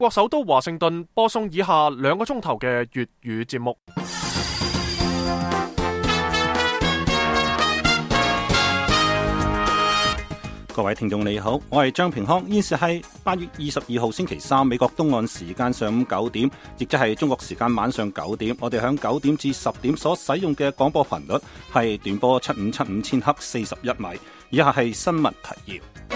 國首都華盛頓播送以下2個鐘頭嘅粵語節目。 各位聽眾你好，我係張平康，現時係8月22號星期三，美國東岸時間上午9點，亦即係中國時間晚上9點。我哋響9點至10點所使用嘅廣播頻率係短波7575千赫41米。以下係新聞提要。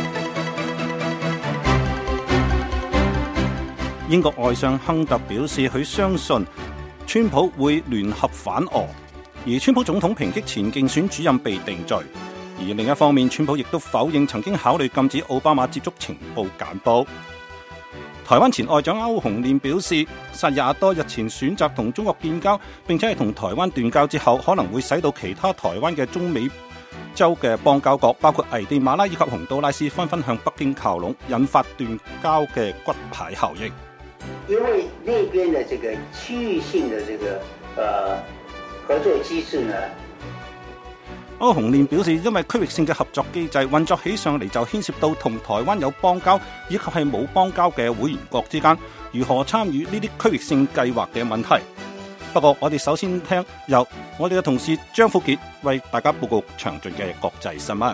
英國外相亨特表示，佢相信川普會聯合反俄，而川普總統抨擊前競選主任被定罪。而另一方面，川普亦都否認曾經考慮禁止奧巴馬接觸情報簡報。台灣前外長歐鴻練表示，薩爾瓦多日前選擇同中國建交，並且係同台灣斷交之後，可能會使到其他台灣嘅中美洲嘅邦交國，包括危地馬拉以及洪都拉斯，紛紛向北京靠攏，引發斷交嘅骨牌效應。 因為那邊的這個區域性的這個合作機制呢， 歐鴻練表示，因為區域性嘅合作機制運作起上嚟就牽涉到同台灣有邦交以及係冇邦交嘅會員國之間如何參與呢啲區域性計劃嘅問題。不過我哋首先聽由我哋嘅同事張富傑為大家報告詳盡嘅國際新聞。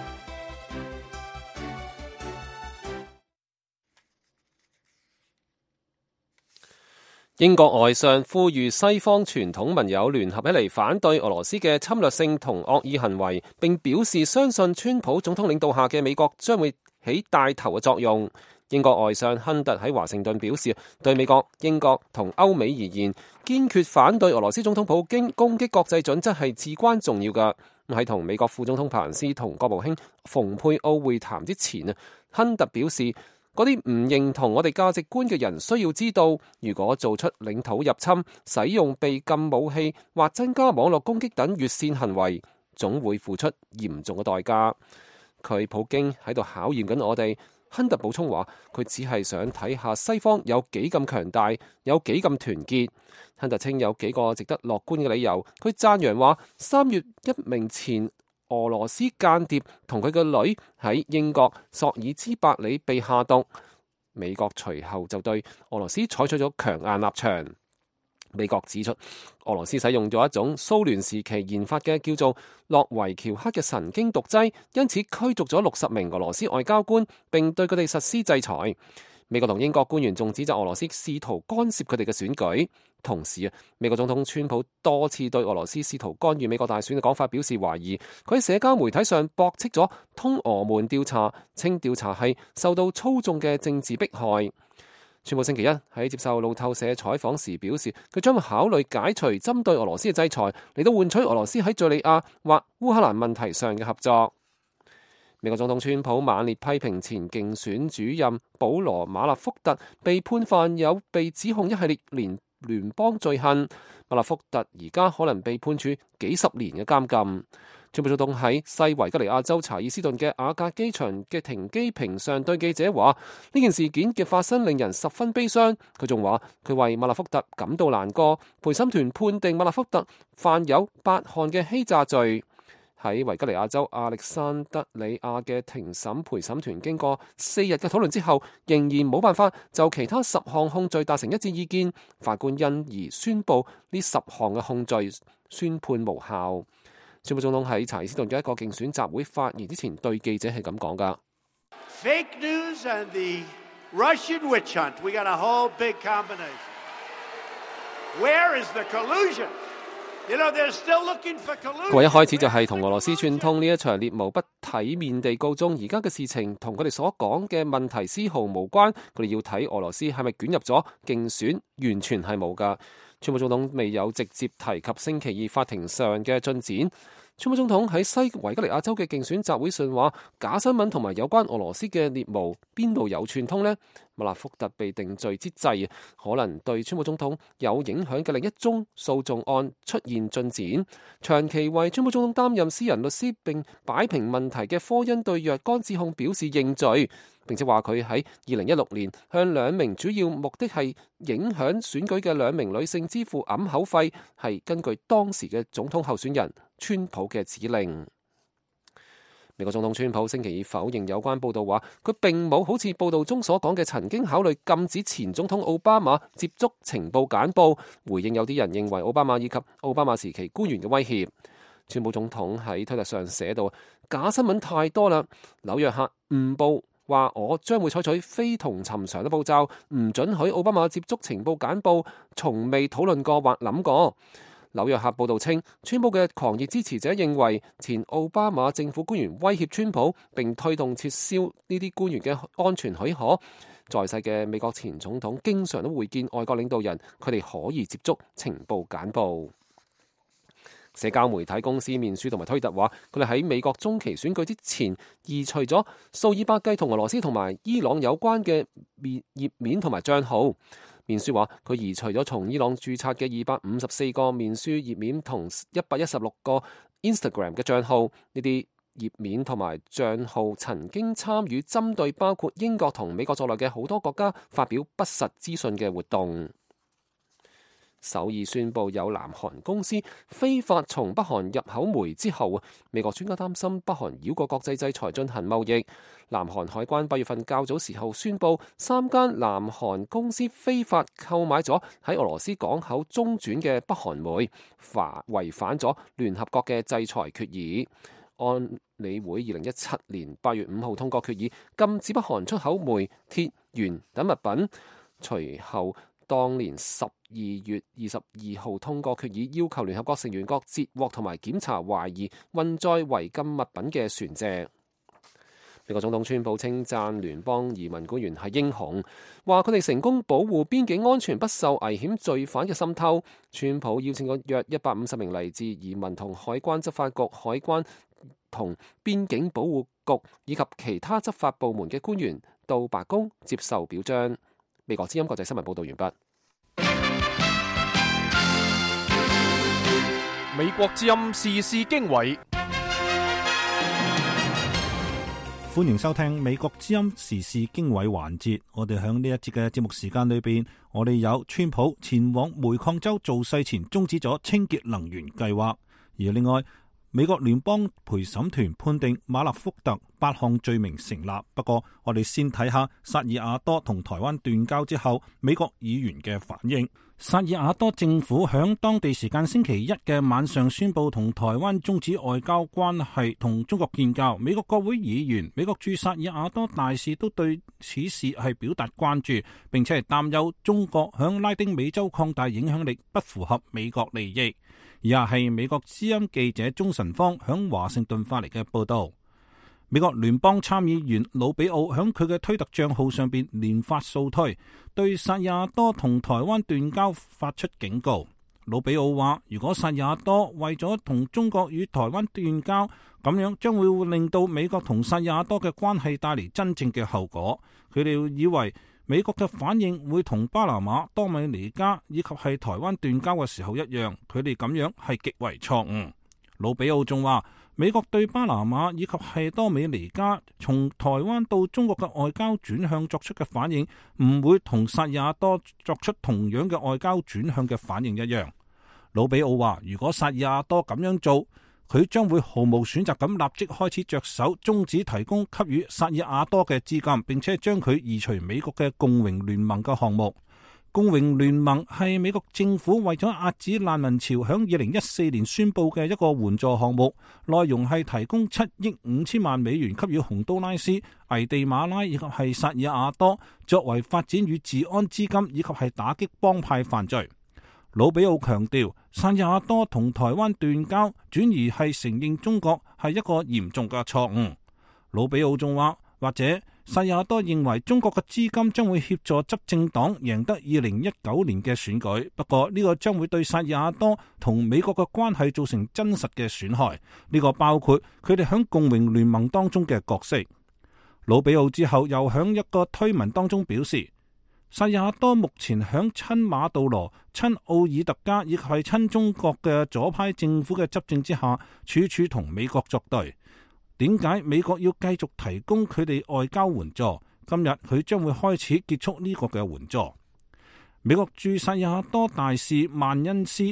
英國外相呼籲西方傳統盟友聯合起嚟反對俄羅斯嘅侵略性同惡意行為，並表示相信川普總統領導下嘅美國將會起帶頭嘅作用。英國外相亨特喺華盛頓表示，對美國、英國同歐美而言，堅決反對俄羅斯總統普京攻擊國際準則係至關重要㗎。喺同美國副總統彭斯同國務卿蓬佩奧會談之前，亨特表示，嗰啲唔認同我哋價值觀嘅人需要知道，如果做出領土入侵、使用被禁武器或增加網絡攻擊等越線行為，總會付出嚴重嘅代價。佢普京喺度考驗緊我哋。亨特補充話，佢只係想睇下西方有幾咁強大，有幾咁團結。亨特稱有幾個值得樂觀嘅理由。佢讚揚話，3月一名前俄羅斯間諜同佢個女喺英國索爾茲伯里被下毒，美國隨後就對俄羅斯採取咗強硬立場。美國指出，俄羅斯使用咗一種蘇聯時期研發嘅叫做諾維喬克嘅神經毒劑，因此驅逐咗60名俄羅斯外交官，並對佢哋實施制裁。美國同英國官員仲指責俄羅斯試圖干涉佢哋嘅選舉。同時美國總統川普多次對俄羅斯試圖干預美國大選嘅講法表示懷疑。佢喺社交媒體上駁斥咗通俄門調查，稱調查係受到操縱嘅政治迫害。川普星期一喺接受路透社採訪時表示，佢將會考慮解除針對俄羅斯嘅制裁，嚟到換取俄羅斯喺敘利亞或烏克蘭問題上嘅合作。美國總統川普猛烈批評前競選主任保羅馬勒福特被判犯有被指控一系列聯邦罪行，馬勒福特而家可能被判處幾十年嘅監禁。川普總統喺西維吉尼亞州查爾斯頓嘅瓦格機場嘅停機坪上對記者話，呢件事件嘅發生令人十分悲傷。佢仲話佢為馬勒福特感到難過。陪審團判定馬勒福特犯有8項嘅欺詐罪。喺維吉尼亞州亞歷山德里亞嘅庭審陪審團經過4日嘅討論之後，仍然冇辦法就其他10項控罪達成一致意見。法官因而宣布呢10項嘅控罪宣判無效。川普總統喺查爾斯頓嘅一個競選集會發言之前，對記者係咁講㗎。 Fake news and the Russian witch hunt. We got a whole big combination. Where is the collusion? You know, they're still looking for collusion. 佢一開始就係同俄羅斯串通呢一場獵巫不體面地告終，而家嘅事情同佢哋所講嘅問題絲毫無關。佢哋要睇俄羅斯係咪捲入咗競選，完全係冇㗎。川普總統未有直接提及星期二法庭上嘅進展。川普總統喺西維吉尼亞州嘅競選集會上話，假新聞同埋有關俄羅斯嘅獵巫邊度有串通呢？馬勒福特被定罪之際，可能對川普總統有影響嘅另一宗訴訟案出現進展。長期為川普總統擔任私人律師並擺平問題嘅科恩對若干指控表示認罪，並且話佢喺2016年向2名主要目的係影響選舉嘅2名女性支付揞口費，係根據當時嘅總統候選人川普嘅指令。 美國總統川普星期二否認有關報道，話佢並冇好似報道中所講嘅曾經考慮禁止前總統奧巴馬接觸情報簡報，回應有啲人認為奧巴馬以及奧巴馬時期官員嘅威脅。川普總統喺推特上寫到：假新聞太多啦，紐約客誤報話我將會採取非同尋常嘅步驟，唔准許奧巴馬接觸情報簡報，從未討論過或諗過。紐約客報道稱，川普嘅狂熱支持者認為前奧巴馬政府官員威脅川普，並推動撤銷呢啲官員嘅安全許可。在世嘅美國前總統經常都會見外國領導人，佢哋可以接觸情報簡報。社交媒體公司面書同埋推特話，佢哋喺美國中期選舉之前移除咗數以百計同俄羅斯同埋伊朗有關嘅頁面同埋帳號。面書話佢移除咗從伊朗註冊嘅254個面書頁面同116個 Instagram 嘅帳號，呢啲頁面同埋帳號曾經參與針對包括英國同美國在內嘅好多國家發表不實資訊嘅活動。首爾宣布有南韓公司非法從北韓入口煤之後，美國專家擔心北韓繞過國際制裁進行貿易。南韓海關8月份較早時候宣布，3間南韓公司非法購買咗喺俄羅斯港口中轉嘅北韓煤，違反咗聯合國嘅制裁決議。安理會2017年8月5號通過決議，禁止北韓出口煤、鐵、鉛等物品。隨後當年12月22號通過決議，要求聯合國成員國截獲同埋檢查懷疑運載違禁物品嘅船隻。美國總統川普稱讚聯邦移民官員係英雄，話佢哋成功保護邊境安全不受危險罪犯嘅滲透。川普邀請咗約150名嚟自移民同海關執法局、海關同邊境保護局以及其他執法部門嘅官員到白宮接受表彰。美國之音國際新聞報道完畢。 美國之音時事經緯， 歡迎收聽美國之音時事經緯環節。我哋響呢一節嘅節目時間裏邊，我哋有川普前往煤礦州造勢前終止咗清潔能源計劃，而另外美國聯邦陪審團判定馬勒福特8項罪名成立。不過我哋先睇下薩爾瓦多同台灣斷交之後美國議員嘅反應。薩爾瓦多政府響當地時間星期一嘅晚上宣布同台灣終止外交關係，同中國建交。美國國會議員、美國駐薩爾瓦多大使都對此事係表達關注，並且係擔憂中國響拉丁美洲擴大影響力不符合美國利益。以下係美國之音記者鍾晨芳響華盛頓發嚟嘅報道。美國聯邦參議員魯比奧響佢嘅推特賬號上邊連發數推，對薩爾瓦多同台灣斷交發出警告。魯比奧話，如果薩爾瓦多為咗同中國與台灣斷交，咁樣將會令到美國同薩爾瓦多嘅關係帶嚟真正嘅後果。佢哋以為美國嘅反應會同巴拿馬、多米尼加以及係台灣斷交嘅時候一樣，佢哋咁樣係極為錯誤。魯比奧仲話，美國對巴拿馬以及係多米尼加從台灣到中國嘅外交轉向作出嘅反應，唔會同薩爾瓦多作出同樣嘅外交轉向嘅反應一樣。魯比奧話，如果薩爾瓦多咁樣做，佢將會毫無選擇咁立即開始着手終止提供給予薩爾瓦多嘅資金，並且將佢移除美國嘅共榮聯盟嘅項目。共榮聯盟係美國政府為咗遏止難民潮響2014年宣布嘅一個援助項目，內容係提供7億5千萬美元給予洪都拉斯、危地馬拉以及係薩爾瓦多，作為發展與治安資金以及係打擊幫派犯罪。魯比奧強調，薩爾瓦多同台灣斷交，轉而係承認中國係一個嚴重嘅錯誤。魯比奧仲話，或者薩爾瓦多認為中國嘅資金將會協助執政黨贏得2019年嘅選舉，不過呢個將會對薩爾瓦多同美國嘅關係造成真實嘅損害。呢個包括佢哋響共榮聯盟當中嘅角色。魯比奧之後又響一個推文當中表示，薩爾瓦多目前響親馬杜羅、親奧爾特加以及係親中國嘅左派政府嘅執政之下，處處同美國作對。點解美國要繼續提供佢哋外交援助？今日佢將會開始結束呢個嘅援助。美國駐薩爾瓦多大使曼恩斯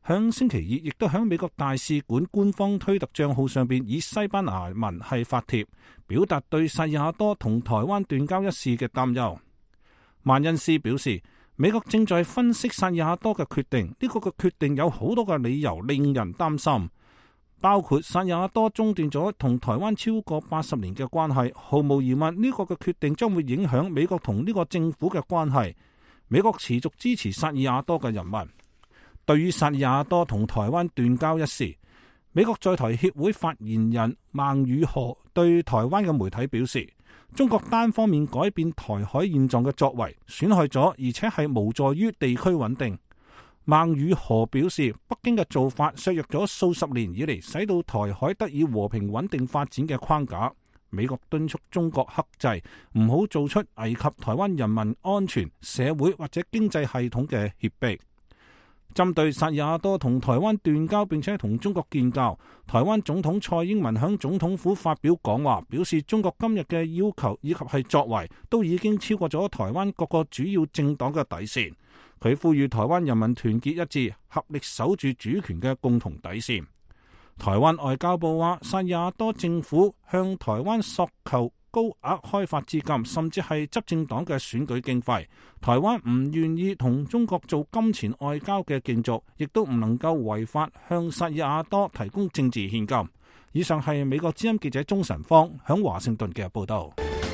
響星期二亦都響美國大使館官方推特賬號上邊以西班牙文係發帖，表達對薩爾瓦多同台灣斷交一事嘅擔憂。曼恩斯表示，美國正在分析薩爾瓦多嘅決定，呢個嘅決定有好多嘅理由令人擔心，包括薩爾瓦多中斷咗同台灣超過80年嘅關係，毫無疑問呢個嘅決定將會影響美國同呢個政府嘅關係。美國持續支持薩爾瓦多嘅人民。對於薩爾瓦多同台灣斷交一事，美國在台協會發言人孟宇荷對台灣嘅媒體表示，中國單方面改變台海現狀嘅作為，損害咗而且係無助於地區穩定。孟宇荷表示，北京嘅做法削弱咗數十年以嚟使到台海得以和平穩定發展嘅框架。美國敦促中國克制，唔好做出危及台灣人民安全、社會或者經濟系統嘅脅迫。針對薩爾瓦多同台灣斷交並且同中國建交，台灣總統蔡英文響總統府發表講話，表示中國今日嘅要求以及係作為都已經超過咗台灣各個主要政黨嘅底線。佢呼籲台灣人民團結一致，合力守住主權嘅共同底線。台灣外交部話，薩爾瓦多政府向台灣索求高額開發資金，甚至係執政黨嘅選舉經費。台灣唔願意同中國做金錢外交嘅競逐，亦都唔能夠違法向薩爾瓦多提供政治獻金。以上係美國之音記者鍾晨芳響華盛頓嘅報道。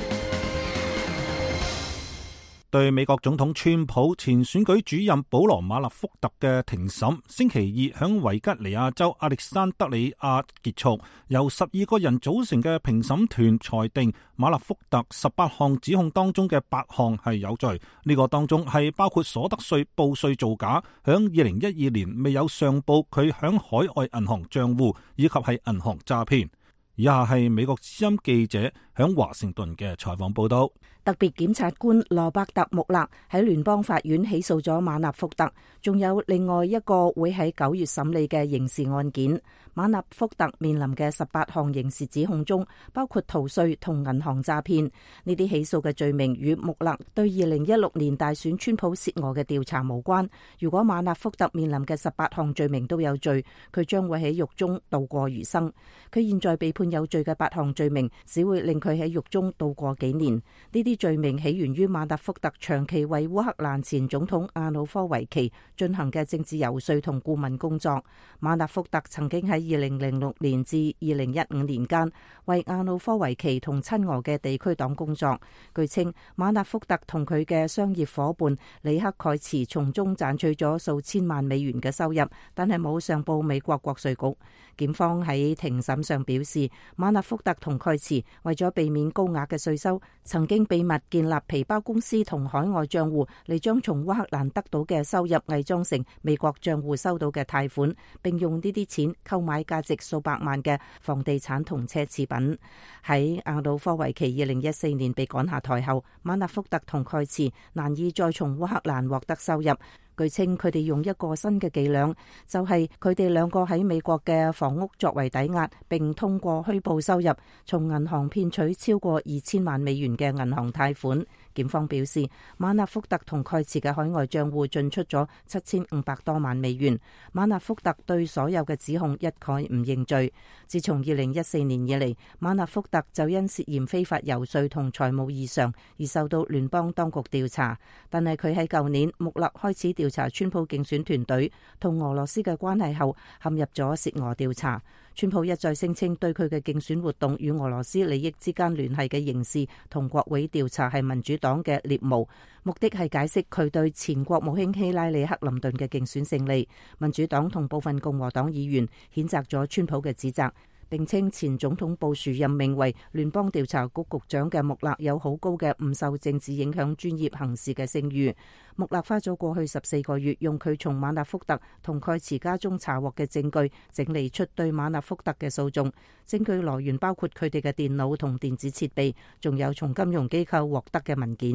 對美國總統川普前選舉主任保羅馬納福特嘅庭審，星期二響維吉尼亞州亞歷山德里亞結束。由12個人組成嘅評審團裁定馬納福特18項指控當中嘅8項係有罪。呢個當中係包括所得稅報稅造假，響2012年未有上報佢響海外銀行賬戶，以及係銀行詐騙。以下係美國之音記者響華盛頓嘅採訪報道。 特別檢察官羅伯特穆勒喺聯邦法院起訴咗馬納福特，仲有另外一個會喺9月審理嘅刑事案件。馬納福特面臨嘅18項刑事指控中，包括逃稅同銀行詐騙。呢啲起訴嘅罪名與穆勒對2016年大選川普涉俄嘅調查無關。如果馬納福特面臨嘅18項罪名都有罪，佢將會喺獄中度過餘生。佢現在被判有罪嘅8項罪名，只會令佢喺獄中度過幾年。呢啲罪名起源於馬納福特長期為烏克蘭前總統亞努科維奇進行嘅政治遊說同顧問工作。馬納福特曾經喺2006年至2015年間為亞努科維奇同親俄嘅地區黨工作。據稱，馬納福特同佢嘅商業夥伴里克蓋茨從中賺取咗數千萬美元嘅收入，但係冇上報美國國稅局。檢方喺庭審上表示，馬納福特同蓋茨為咗避免高額嘅稅收，曾經秘密建立皮包公司同海外賬戶，嚟將從烏克蘭得到嘅收入偽裝成美國賬戶收到嘅貸款，並用呢啲錢購買價值數百萬嘅房地產同奢侈品。喺亞努科維奇2014年被趕下台後，馬納福特同蓋茨難以再從烏克蘭獲得收入。據稱，佢哋用一個新嘅伎倆，就係佢哋兩個喺美國嘅房屋作為抵押，並通過虛報收入，從銀行騙取超過2000萬美元嘅銀行貸款。檢方表示，馬納福特同蓋茨嘅海外賬戶進出咗7500多萬美元。馬納福特對所有嘅指控一概唔認罪。自從2014年以嚟，馬納福特就因涉嫌非法遊說同財務異常而受到聯邦當局調查。但係佢喺舊年穆勒開始調查川普競選團隊同俄羅斯嘅關係後，陷入咗涉俄調查。川普一再聲稱對佢嘅競選活動與俄羅斯利益之間聯繫嘅刑事同國會調查係民主黨嘅獵巫，目的係解釋佢對前國務卿希拉里克林頓嘅競選勝利。民主黨同部分共和黨議員譴責咗川普嘅指責，並稱前總統布殊任命為聯邦調查局局長嘅穆勒有好高嘅唔受政治影響專業行事嘅聲譽。穆勒花咗過去14個月，用佢從馬納福特同蓋茨家中查獲嘅證據，整理出對馬納福特嘅訴訟。證據來源包括佢哋嘅電腦同電子設備，仲有從金融機構獲得嘅文件。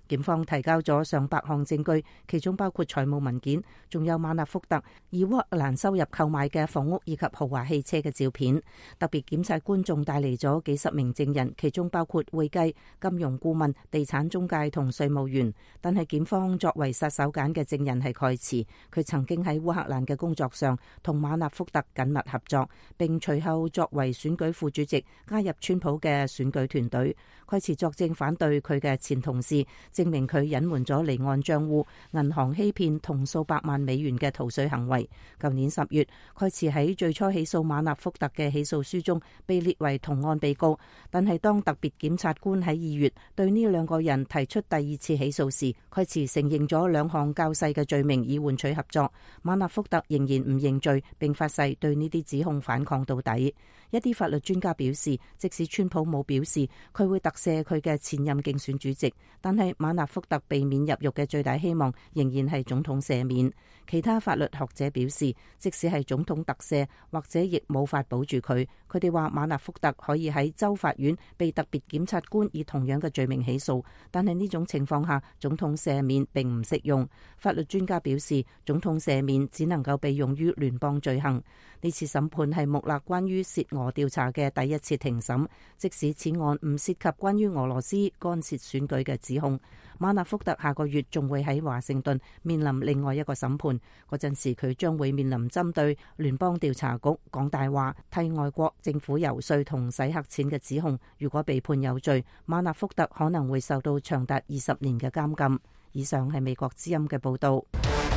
檢方提交咗上百項證據，其中包括財務文件，仲有馬納福特以烏克蘭收入購買嘅房屋以及豪華汽車嘅照片。特別檢察官仲帶嚟咗幾十名證人，其中包括會計、金融顧問、地產中介同稅務員。但係檢方作為殺手鐧嘅證人係蓋茨，佢曾經喺烏克蘭嘅工作上同馬納福特緊密合作，並隨後作為選舉副主席加入川普嘅選舉團隊。蓋茨作證反對佢嘅前同事，證明佢隱瞞咗離岸賬戶、銀行欺騙同數百萬美元嘅逃稅行為。舊年10月，蓋茨喺最初起訴馬納福特嘅起訴書中被列為同案被告，但係當特別檢察官喺2月對呢兩個人提出第二次起訴時，蓋茨承認咗2項較細嘅罪名以換取合作。馬納福特仍然唔認罪，並發誓對呢啲指控反抗到底。一啲法律專家表示，即使川普冇表示佢會特赦佢嘅前任競選主席，但係馬納福特避免入獄嘅最大希望仍然係總統赦免。其他法律學者表示，即使係總統特赦，或者亦冇法保住佢。佢哋話馬納福特可以喺州法院被特別檢察官以同樣嘅罪名起訴，但係呢種情況下，總統赦免並唔適用。法律專家表示，總統赦免只能夠被用於聯邦罪行。呢次審判係穆勒關於涉俄調查嘅第一次庭審，即使此案唔涉及關於俄羅斯干涉選舉嘅指控。馬納福特下個月仲會喺華盛頓面臨另外一個審判，嗰陣時佢將會面臨針對聯邦調查局講大話、替外國政府遊說同洗黑錢嘅指控。如果被判有罪，馬納福特可能會受到長達20年嘅監禁。以上係美國之音嘅報道。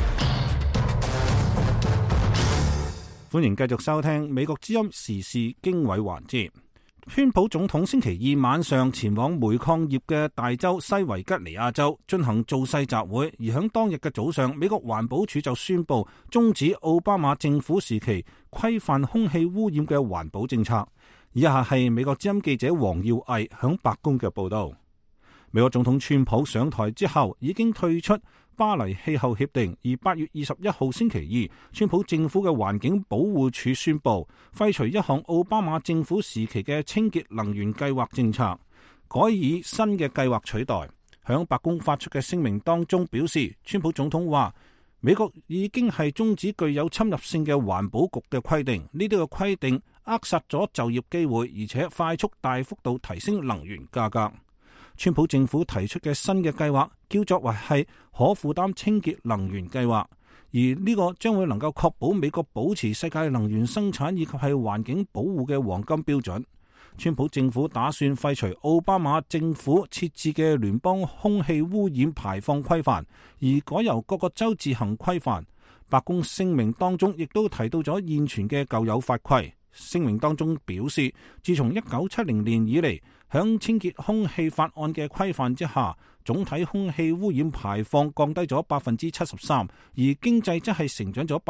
歡迎繼續收聽美國之音時事經緯環節。川普總統星期二晚上前往煤礦業嘅大州西維吉尼亞州進行造勢集會，而響當日嘅早上，美國環保署就宣布終止奧巴馬政府時期規範空氣污染嘅環保政策。以下係美國之音記者黃耀毅響白宮嘅報道。美國總統川普上台之後已經退出巴黎氣候協定，而8月21號星期二，川普政府嘅環境保護署宣布廢除一項奧巴馬政府時期嘅清潔能源計劃政策，改以新嘅計劃取代。響白宮發出嘅聲明當中表示，川普總統話美國已經係終止具有侵入性嘅環保局嘅規定，呢啲嘅規定扼殺咗就業機會，而且快速大幅度提升能源價格。川普政府提出嘅新嘅計劃叫做為係可負擔清潔能源計劃，而呢個將會能夠確保美國保持世界能源生產以及係環境保護嘅黃金標準。川普政府打算廢除奧巴馬政府設置嘅聯邦空氣污染排放規範，而改由各個州自行規範。白宮聲明當中亦都提到咗現存嘅舊有法規。聲明當中表示，自從1970年以嚟，響清潔空氣法案嘅規範之下，總體空氣污染排放降低咗73%，而經濟則係成長咗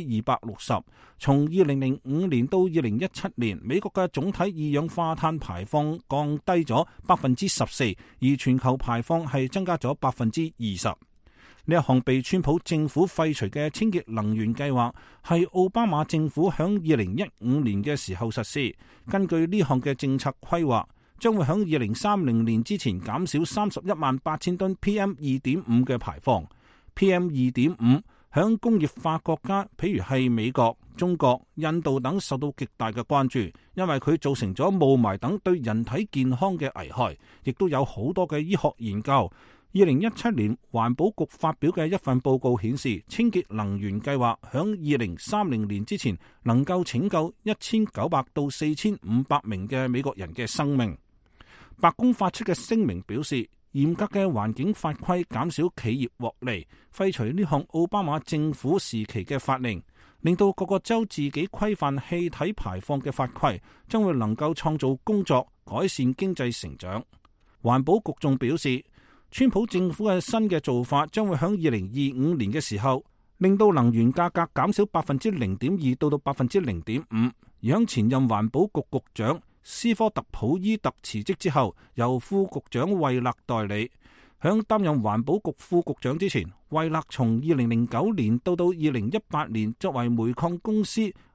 260%。從2005年到2017年，美國嘅總體二氧化碳排放降低咗14%，而全球排放係增加咗20%。呢一項被川普政府廢除嘅清潔能源計劃係奧巴馬政府響2015年嘅時候實施。根據呢項嘅政策規劃，將會響2030年之前減少318000噸 PM2.5 嘅排放。PM2.5 響工業化國家，譬如係美國、中國、印度等受到極大嘅關注，因為佢造成咗霧霾等對人體健康嘅危害，亦都有好多嘅醫學研究。2017年環保局發表嘅一份報告顯示，清潔能源計劃響2030年之前能夠拯救1900到4500名嘅美國人嘅生命。白宮發出嘅聲明表示，嚴格嘅環境法規減少企業獲利，廢除呢項奧巴馬政府時期嘅法令，令到各個州自己規範氣體排放嘅法規，將會能夠創造工作，改善經濟成長。環保局仲表示，川普政府嘅新嘅做法將會喺2025年嘅時候，令到能源價格減少0.2%到0.5%。而喺前任環保局局長斯科特普伊特辭職之後，由副局長惠勒代理。喺擔任環保局副局長之前，惠勒從2009年到2018年作為煤礦公司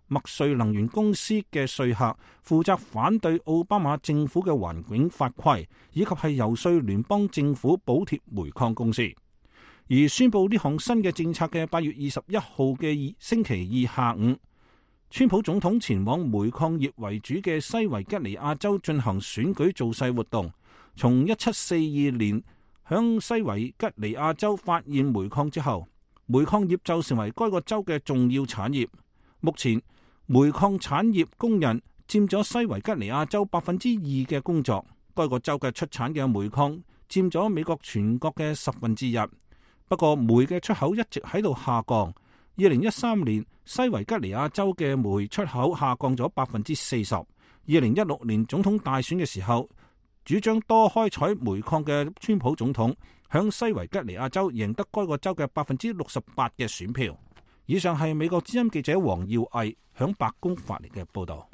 麥瑞能源公司嘅說客，負責反對奧巴馬政府嘅環境法規，以及係遊說聯邦政府補貼煤礦公司。而宣布呢項新嘅政策嘅8月21號嘅星期二下午，川普總統前往煤礦業為主嘅西維吉尼亞州進行選舉造勢活動。從1742年響西維吉尼亞州發現煤礦之後，煤礦業就成為該個州嘅重要產業。目前，煤礦產業工人佔咗西維吉尼亞州2%嘅工作。該個州嘅出產嘅煤礦佔咗美國全國嘅1/10。不過，煤嘅出口一直喺度下降。2013年，西維吉尼亞州嘅煤出口下降咗40%。2016年總統大選嘅時候，主張多開採煤礦嘅川普總統響西維吉尼亞州贏得該個州嘅68%嘅選票。以上係美國之音記者黃耀毅響白宮發嚟嘅報道。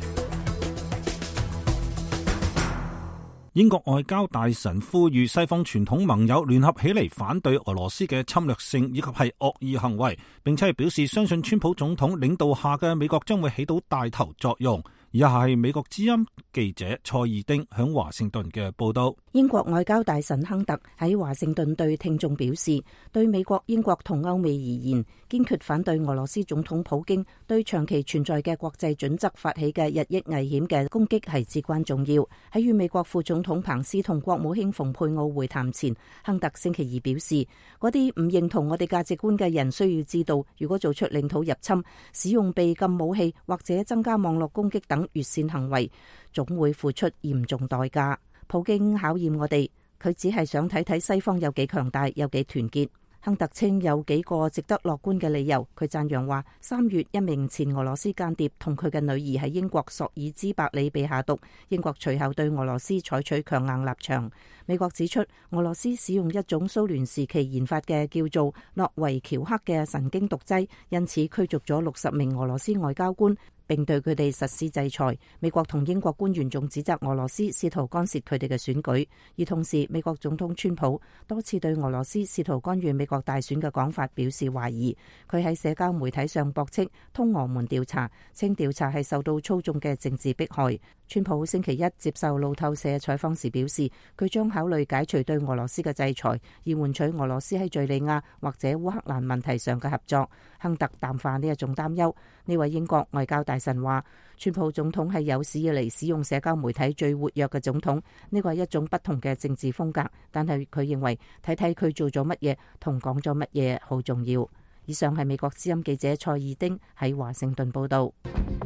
英國外交大臣呼籲西方傳統盟友聯合起嚟反對俄羅斯嘅侵略性以及係惡意行為，並且係表示相信川普總統領導下嘅美國將會起到帶頭作用。以下係美國之音記者蔡爾丁響華盛頓嘅報道。 英國外交大臣亨特喺華盛頓對聽眾表示，對美國、英國同歐美而言，堅決反對俄羅斯總統普京對長期存在嘅國際準則發起嘅日益危險嘅攻擊係至關重要。喺與美國副總統彭斯同國務卿蓬佩奧會談前，亨特星期二表示，嗰啲唔認同我哋價值觀嘅人需要知道，如果做出領土入侵、使用被禁武器或者增加網絡攻擊等越線行為，總會付出嚴重代價。普京考驗我哋，佢只係想睇睇西方有幾強大，有幾團結。亨特稱有幾個值得樂觀嘅理由。佢讚揚話，3月一名前俄羅斯間諜同佢嘅女兒喺英國索爾茲伯里被下毒，英國隨後對俄羅斯採取強硬立場。美國指出，俄羅斯使用一種蘇聯時期研發嘅叫做諾維喬克嘅神經毒劑，因此驅逐咗60名俄羅斯外交官，並對佢哋實施制裁。美國同英國官員仲指責俄羅斯試圖干涉佢哋嘅選舉，而同時美國總統川普多次對俄羅斯試圖干預美國大選嘅講法表示懷疑。佢喺社交媒體上駁斥通俄門調查，稱調查係受到操縱嘅政治迫害。川普星期一接受路透社採訪時表示，佢將考慮解除對俄羅斯嘅制裁，以換取俄羅斯喺敘利亞或者烏克蘭問題上嘅合作。亨特淡化呢一種擔憂。呢位英國外交大臣話，川普總統係有史以嚟使用社交媒體最活躍嘅總統，呢個係一種不同嘅政治風格。但係佢認為睇睇佢做咗乜嘢同講咗乜嘢好重要。以上係美國之音記者蔡爾丁喺華盛頓報道。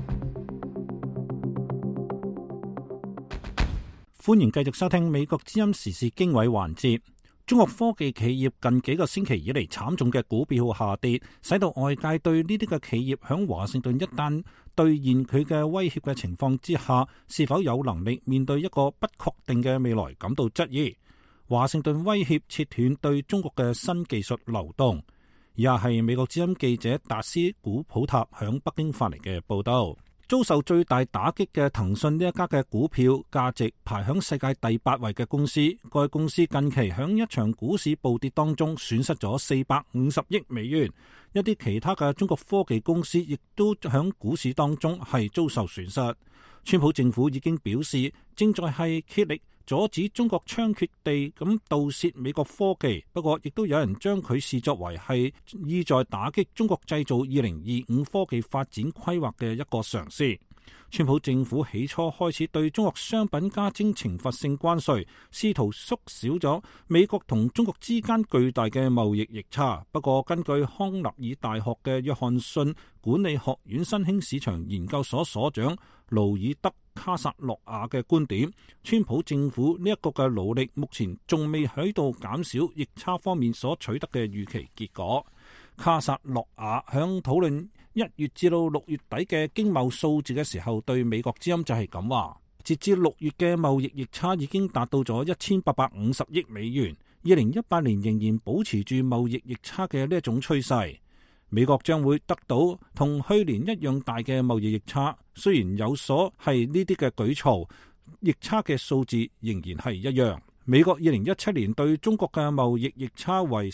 歡迎繼續收聽美國之音時事經緯環節。中國科技企業近幾個星期以嚟慘重嘅股票下跌，使到外界對呢啲嘅企業響華盛頓一旦兌現佢嘅威脅嘅情況之下，是否有能力面對一個不確定嘅未來感到質疑。華盛頓威脅切斷對中國嘅新技術流動。以下係美國之音記者達斯古普塔響北京發嚟嘅報道。遭受最大打擊嘅騰訊呢一家嘅股票價值排響世界第8位嘅公司，該公司近期響一場股市暴跌當中損失咗450億美元。一啲其他嘅中國科技公司亦都響股市當中係遭受損失。川普政府已經表示，正在係竭力阻止中國猖獗地咁盜竊美國科技，不過亦都有人將佢視作為係意在打擊中國製造2025科技發展規劃嘅一個嘗試。川普政府起初開始對中國商品加徵懲罰性關稅，試圖縮小咗美國同中國之間巨大嘅貿易逆差。不過根據康納爾大學嘅約翰遜管理學院新興市場研究所所長勞爾德卡薩洛亞嘅觀點，川普政府呢一個嘅努力目前仲未喺度減少逆差方面所取得嘅預期結果。卡薩洛亞響討論1月至到6月底嘅經貿數字嘅時候，對美國之音就係咁話，截至6月嘅貿易逆差已經達到咗1850億美元，2018年仍然保持住貿易逆差嘅呢一種趨勢。美國將會得到同去年一樣大嘅貿易逆差，雖然有所係呢啲嘅舉措，逆差嘅數字仍然係一樣。 美國2017年對中國嘅貿易逆差為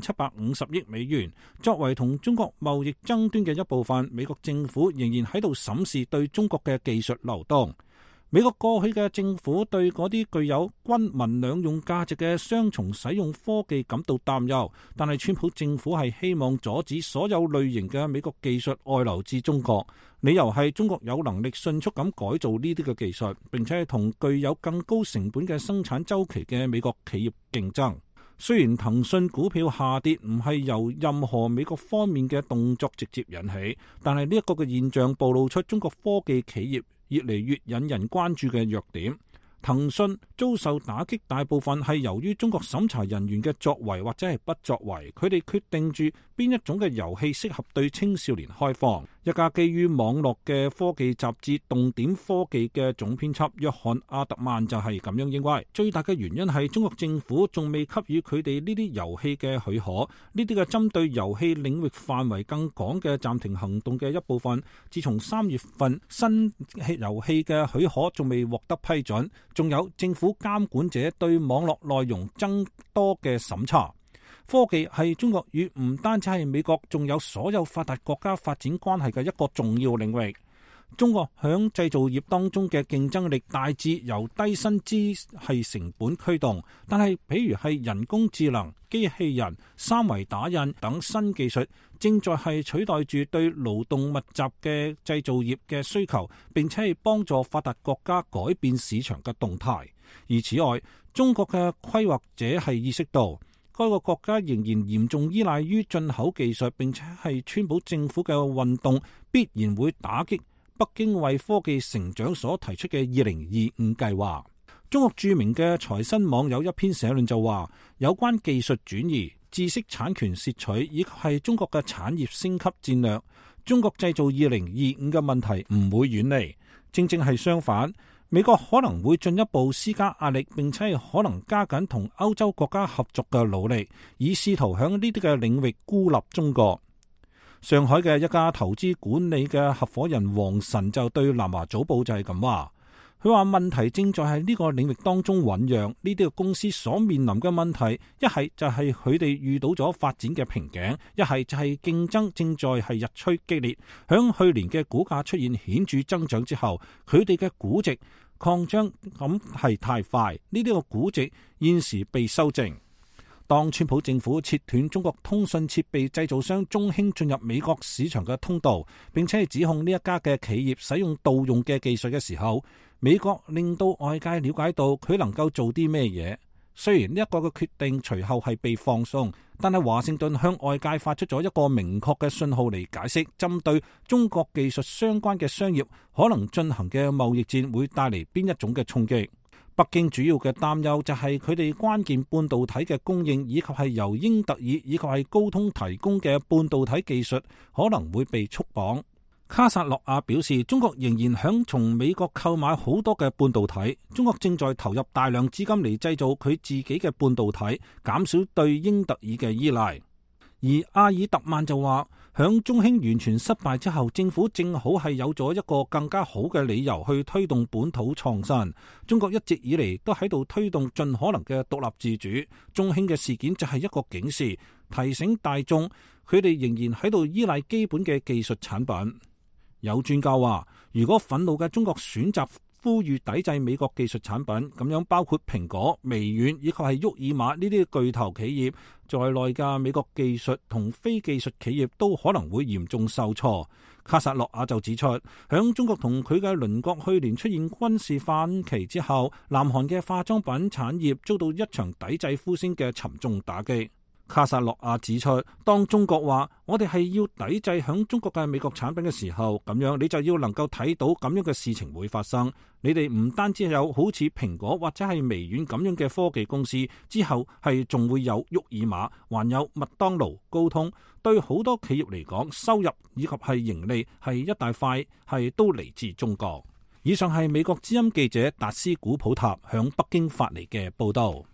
3750億美元。作為同中國貿易爭端嘅一部分，美國政府仍然喺度審視對中國嘅技術流動。美國過去嘅政府對嗰啲具有軍民兩用價值嘅雙重使用科技感到擔憂，但係川普政府係希望阻止所有類型嘅美國技術外流至中國。理由係中國有能力迅速咁改造呢啲嘅技術，並且係同具有更高成本嘅生產週期嘅美國企業競爭。雖然騰訊股票下跌唔係由任何美國方面嘅動作直接引起，但係呢一個嘅現象暴露出中國科技企業越嚟越引人關注嘅弱點。騰訊遭受打擊大部分係由於中國審查人員嘅作為或者係不作為，佢哋決定住邊一種嘅遊戲適合對青少年開放。一家基於網絡嘅科技雜誌動點科技嘅總編輯約翰阿特曼就係咁樣認為，最大嘅原因係中國政府仲未給予佢哋呢啲遊戲嘅許可，呢啲嘅針對遊戲領域範圍更廣嘅暫停行動嘅一部分，自從3月份新遊戲嘅許可仲未獲得批准，仲有政府監管者對網絡內容增多嘅審查。科技係中國與唔單止係美國，仲有所有發達國家發展關係嘅一個重要領域。中國響製造業當中嘅競爭力大致由低薪資係成本驅動，但係譬如係人工智能、機器人、三維打印等新技術正在係取代住對勞動密集嘅製造業嘅需求，並且係幫助發達國家改變市場嘅動態。而此外，中國嘅規劃者係意識到該個國家仍然嚴重依賴於進口技術，並且係川普政府嘅運動必然會打擊北京為科技成長所提出嘅2025計劃。中國著名嘅財新網有一篇社論就話，有關技術轉移、知識產權竊取以及係中國嘅產業升級戰略，中國製造2025嘅問題唔會遠離，正正係相反。美國可能會進一步施加壓力，並且可能加緊同歐洲國家合作嘅努力，以試圖響呢啲嘅領域孤立中國。上海嘅一家投資管理嘅合夥人王晨就對南華早報就係咁話，佢話問題正在喺呢個領域當中醞釀，呢啲嘅公司所面臨嘅問題，一係就係佢哋遇到咗發展嘅瓶頸，一係就係競爭正在係日趨激烈。響去年嘅股價出現顯著增長之後，佢哋嘅估值擴張咁係太快，呢啲個估值現時被修正。當川普政府切斷中國通訊設備製造商中興進入美國市場嘅通道，並且係指控呢一家嘅企業使用盜用嘅技術嘅時候，美國令到外界了解到佢能夠做啲咩嘢。雖然呢一個嘅決定隨後係被放鬆，但係華盛頓向外界發出咗一個明確嘅信號嚟解釋，針對中國技術相關嘅商業可能進行嘅貿易戰會帶嚟邊一種嘅衝擊。北京主要嘅擔憂就係佢哋關鍵半導體嘅供應，以及係由英特爾以及係高通提供嘅半導體技術可能會被束綁。卡薩諾亞表示，中國仍然響從美國購買好多嘅半導體，中國正在投入大量資金嚟製造佢自己嘅半導體，減少對英特爾嘅依賴。而阿爾特曼就話，響中興完全失敗之後，政府正好係有咗一個更加好嘅理由去推動本土創新。中國一直以嚟都喺度推動盡可能嘅獨立自主，中興嘅事件就係一個警示，提醒大眾佢哋仍然喺度依賴基本嘅技術產品。有專家話，如果憤怒嘅中國選擇呼籲抵制美國技術產品，咁樣包括蘋果、微軟以及係沃爾瑪呢啲巨頭企業在內嘅美國技術同非技術企業都可能會嚴重受挫。卡薩諾亞就指出，響中國同佢嘅鄰國去年出現軍事反旗之後，南韓嘅化妝品產業遭到一場抵制呼聲嘅沉重打擊。卡薩諾亞指出，當中國話我哋係要抵制響中國嘅美國產品嘅時候，咁樣你就要能夠睇到咁樣嘅事情會發生。你哋唔單止有好似蘋果或者係微軟咁樣嘅科技公司，之後係仲會有沃爾瑪，還有麥當勞、高通。對好多企業嚟講，收入以及係盈利係一大塊係都嚟自中國。以上係美國之音記者達斯古普塔響北京發嚟嘅報道。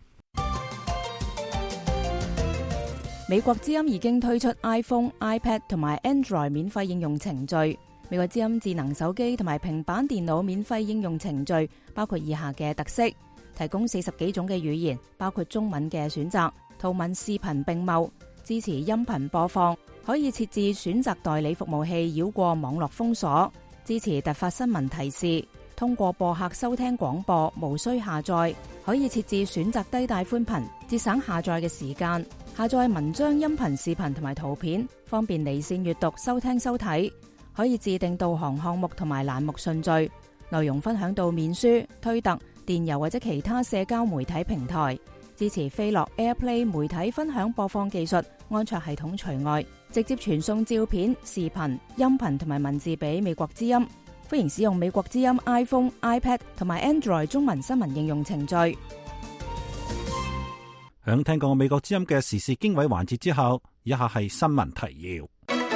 美國之音已經推出 iPhone、iPad 同埋 Android 免費應用程序。美國之音智能手機同埋平板電腦免費應用程序包括以下嘅特色： 提供40幾種嘅語言，包括中文嘅選擇，圖文視頻並茂，支持音頻播放，可以設置選擇代理服務器繞過網絡封鎖，支持突發新聞提示，通過播客收聽廣播，無需下載，可以設置選擇低帶寬頻，節省下載嘅時間，下載文章、音頻、視頻同埋圖片，方便離線閱讀、收聽收睇，可以自定導航項目同埋欄目順序，內容分享到面書、推特、電郵或者其他社交媒體平台，支持飛樂 AirPlay 媒體分享播放技術，安卓系統除外，直接傳送照片、視頻、音頻同埋文字俾美國之音。歡迎使用美國之音 iPhone、iPad 同埋 Android 中文新聞應用程序。 響聽過美國之音嘅時事經緯環節之後，以下係新聞提要。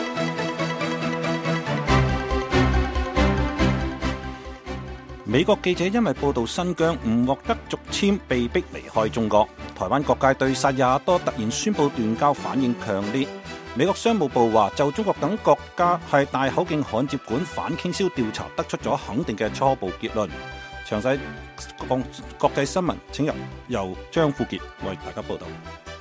美國記者因為報道新疆唔獲得續簽，被逼離開中國。台灣各界對薩爾瓦多突然宣布斷交反應強烈。美國商務部話，就中國等國家係大口徑焊接管反傾銷調查得出咗肯定嘅初步結論。詳細國際新聞，請由張富傑為大家報道。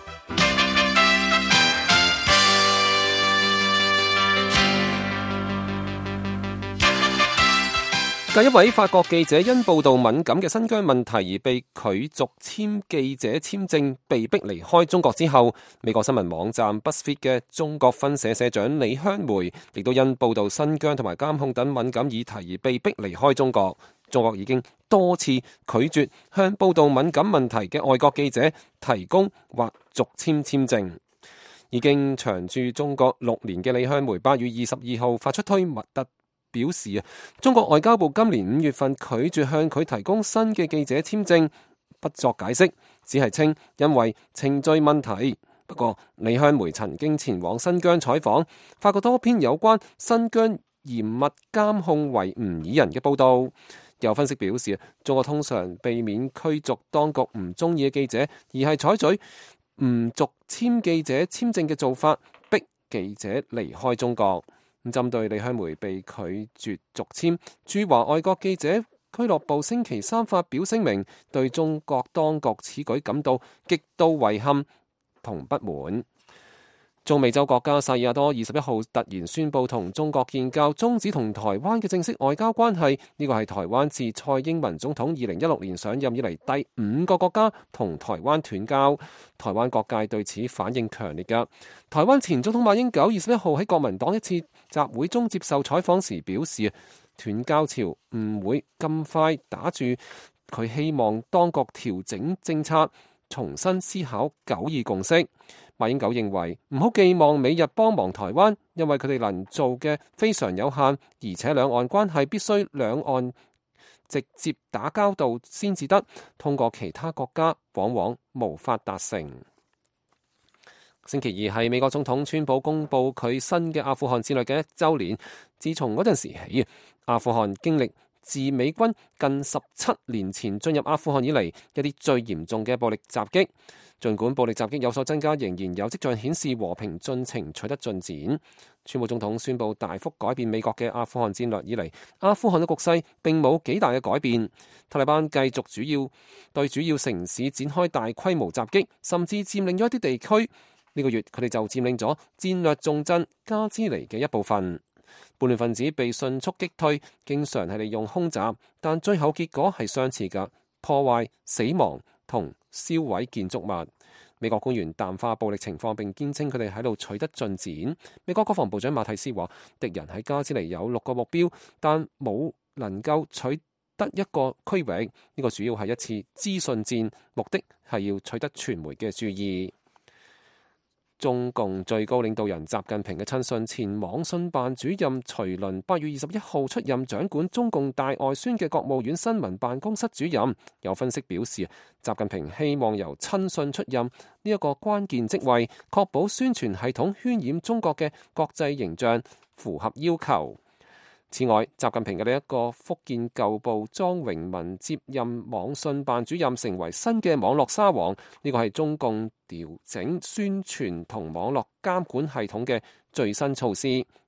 繼一位法國記者因報道敏感嘅新疆問題而被拒續簽記者簽證，被逼離開中國之後，美國新聞網站 BuzzFeed 嘅中國分社社長李香梅亦都因報道新疆同埋監控等敏感議題而被逼離開中國。中國已經多次拒絕向報道敏感問題嘅外國記者提供或續簽簽證。已經長駐中國6年嘅李香梅8月22號發出推特表示，中國外交部今年5月份拒絕向佢提供新嘅記者簽證，不作解釋，只係稱因為程序問題。不過，李香梅曾經前往新疆採訪，發過多篇有關新疆嚴密監控維吾爾人嘅報導。有分析表示，中國通常避免驅逐當局唔中意嘅記者，而係採取唔續簽記者簽證嘅做法，逼記者離開中國。咁針對李香梅被拒絕續簽，駐華外國記者俱樂部星期三發表聲明，對中國當局此舉感到極度遺憾同不滿。中美洲國家薩爾瓦多21號突然宣布同中國建交，終止同台灣嘅正式外交關係。呢個係台灣自蔡英文總統2016年上任以嚟第5個國家同台灣斷交。台灣各界對此反應強烈㗎。台灣前總統馬英九21號喺國民黨一次集會中接受採訪時表示，斷交潮唔會咁快打住，佢希望當局調整政策，重新思考9·2共識。馬英九認為唔好寄望美日幫忙台灣，因為佢哋能做嘅非常有限，而且兩岸關係必須兩岸直接打交道先至得，通過其他國家往往無法達成。星期二係美國總統川普公布佢新嘅阿富汗戰略嘅1週年。自從嗰陣時起，阿富汗經歷自美軍近17年前進入阿富汗以嚟一啲最嚴重嘅暴力襲擊。儘管暴力襲擊有所增加，仍然有跡象顯示和平進程取得進展。川普總統宣布大幅改變美國嘅阿富汗戰略以嚟，阿富汗嘅局勢並冇幾大嘅改變。塔利班繼續對主要城市展開大規模襲擊，甚至佔領咗一啲地區。呢個月佢哋就佔領咗戰略重鎮加茲尼嘅一部分。叛亂分子被迅速擊退，經常係利用空襲，但最後結果係相似嘅破壞、死亡同燒毀建築物。美國官員淡化暴力情況，並堅稱佢哋喺度取得進展。美國國防部長馬蒂斯話，敵人喺加茲尼有6個目標，但冇能夠取得一個區域。呢個主要係一次資訊戰，目的係要取得傳媒嘅注意。中共最高領導人習近平嘅親信前網信辦主任徐麟8月21號出任掌管中共大外宣嘅國務院新聞辦公室主任。有分析表示，習近平希望由親信出任呢一個關鍵職位，確保宣傳系統渲染中國嘅國際形象符合要求。此外，習近平嘅另一個福建舊部莊榮文接任網信辦主任，成為新嘅網絡沙皇。呢個係中共調整宣傳同網絡監管系統嘅最新措施。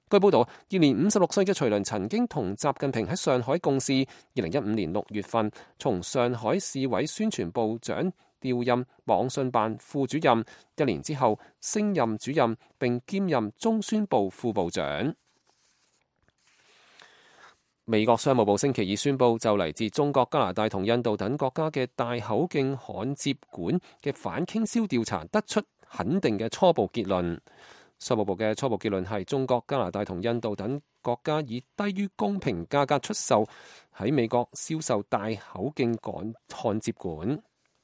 據報道，現年56歲嘅徐麟曾經同習近平喺上海共事。2015年6月份，從上海市委宣傳部長調任網信辦副主任，1年之後升任主任，並兼任中宣部副部長。美國商務部星期二宣布，就嚟自中國、加拿大同印度等國家嘅大口徑焊接管嘅反傾銷調查得出肯定嘅初步結論。商務部嘅初步結論係，中國、加拿大同印度等國家以低於公平價格出售喺美國銷售大口徑焊接管。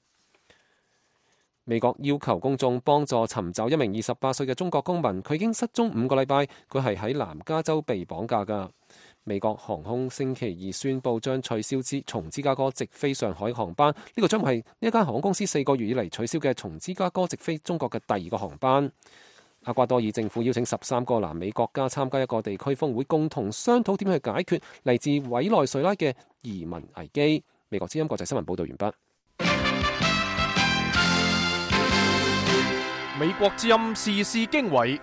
美國要求公眾幫助尋找一名28歲嘅中國公民，佢已經失蹤5個禮拜，佢係喺南加州被綁架㗎。美國航空星期二宣布將取消從芝加哥直飛上海航班，呢個將係呢一間航空公司4個月以嚟取消嘅從芝加哥直飛中國嘅第2個航班。厄瓜多爾政府邀請13個南美國家參加一個地區峰會，共同商討點樣去解決嚟自委內瑞拉嘅移民危機。美國之音國際新聞報道完畢。 美國之音時事經緯，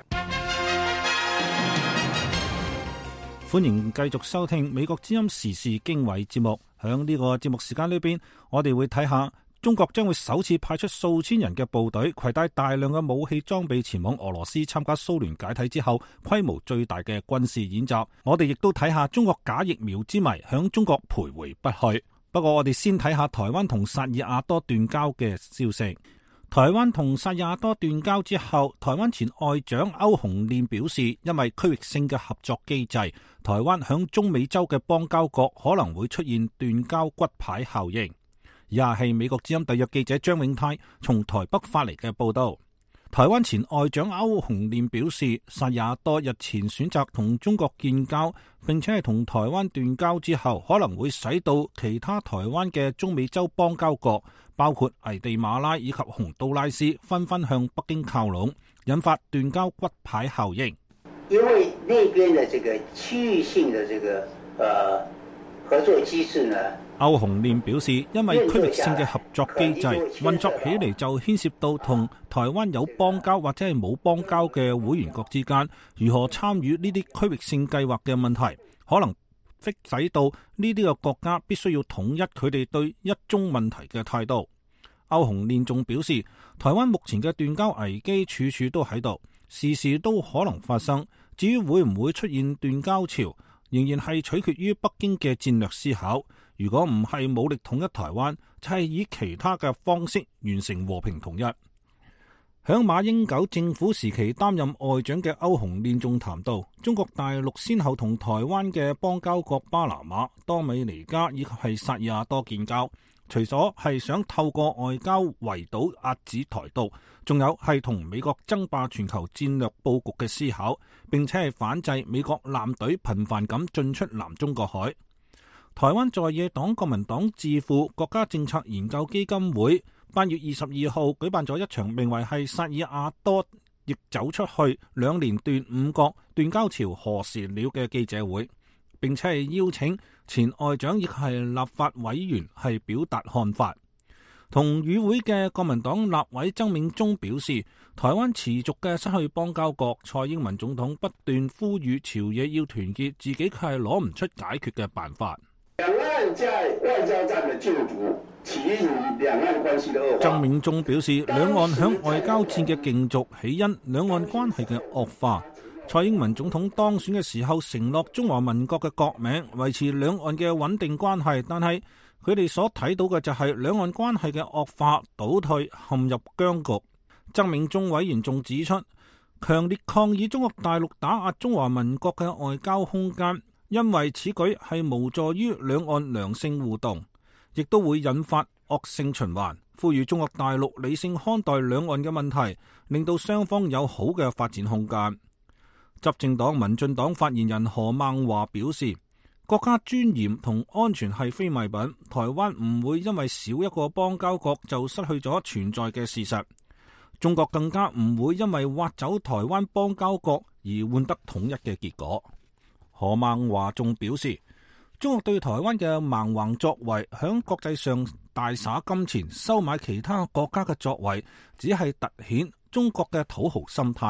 歡迎繼續收聽美國之音時事經緯節目。響呢個節目時間裏邊，我哋會睇下中國將會首次派出數千人嘅部隊，攜帶大量嘅武器裝備前往俄羅斯參加蘇聯解體之後規模最大嘅軍事演習。我哋亦都睇下中國假疫苗之謎響中國徘徊不去。不過我哋先睇下台灣同薩爾瓦多斷交嘅消息。台灣同薩爾瓦多斷交之後，台灣前外長歐鴻練表示，因為區域性嘅合作機制，台灣響中美洲嘅邦交國可能會出現斷交骨牌效應。以下係美國之音特約記者張永泰從台北發嚟嘅報道。台灣前外長歐鴻練表示，薩爾瓦多日前選擇同中國建交，並且係同台灣斷交之後，可能會使到其他台灣嘅中美洲邦交國，包括危地馬拉以及洪都拉斯，紛紛向北京靠攏，引發斷交骨牌效應。 因為那邊的這個區域性的這個合作機制呢， 歐鴻練表示，因為區域性嘅合作機制運作起嚟就牽涉到同台灣有邦交或者係冇邦交嘅會員國之間如何參與呢啲區域性計劃嘅問題，可能迫使到呢啲嘅國家必須要統一佢哋對一中問題嘅態度。歐鴻練仲表示，台灣目前嘅斷交危機處處都喺度，時時都可能發生。至於會唔會出現斷交潮，仍然係取決於北京嘅戰略思考。如果唔係武力統一台灣，就係以其他嘅方式完成和平統一。響馬英九政府時期擔任外長嘅歐鴻練仲談到，中國大陸先後同台灣嘅邦交國巴拿馬、多米尼加以及係薩爾瓦多建交，除咗係想透過外交圍堵壓制台獨，仲有係同美國爭霸全球戰略佈局嘅思考，並且係反制美國艦隊頻繁咁進出南中國海。台灣在野黨國民黨智庫國家政策研究基金會8月22號舉辦咗一場名為係薩爾瓦多亦走出去2年斷五國斷交潮何時了嘅記者會，並且係邀請前外長亦係立法委員係表達看法。同與會嘅國民黨立委曾銘宗表示，台灣持續嘅失去邦交國，蔡英文總統不斷呼籲朝野要團結，自己卻係攞唔出解決嘅辦法。 兩岸在外交戰的競逐，起因兩岸關係的惡化。 曾銘宗表示，兩岸響外交戰嘅競逐起因兩岸關係嘅惡化。蔡英文總統當選嘅時候承諾中華民國嘅國名，維持兩岸嘅穩定關係，但係佢哋所睇到嘅就係兩岸關係嘅惡化、倒退、陷入僵局。曾銘宗委員仲指出，強烈抗議中國大陸打壓中華民國嘅外交空間，因為此舉係無助於兩岸良性互動，亦都會引發惡性循環。呼籲中國大陸理性看待兩岸嘅問題，令到雙方有好嘅發展空間。執政黨民進黨發言人何孟華表示，國家尊嚴同安全係非賣品，台灣唔會因為少一個邦交國就失去咗存在嘅事實，中國更加唔會因為挖走台灣邦交國而換得統一嘅結果。何孟華仲表示，中國對台灣嘅蠻橫作為，響國際上大灑金錢收買其他國家嘅作為，只係凸顯中國嘅土豪心態。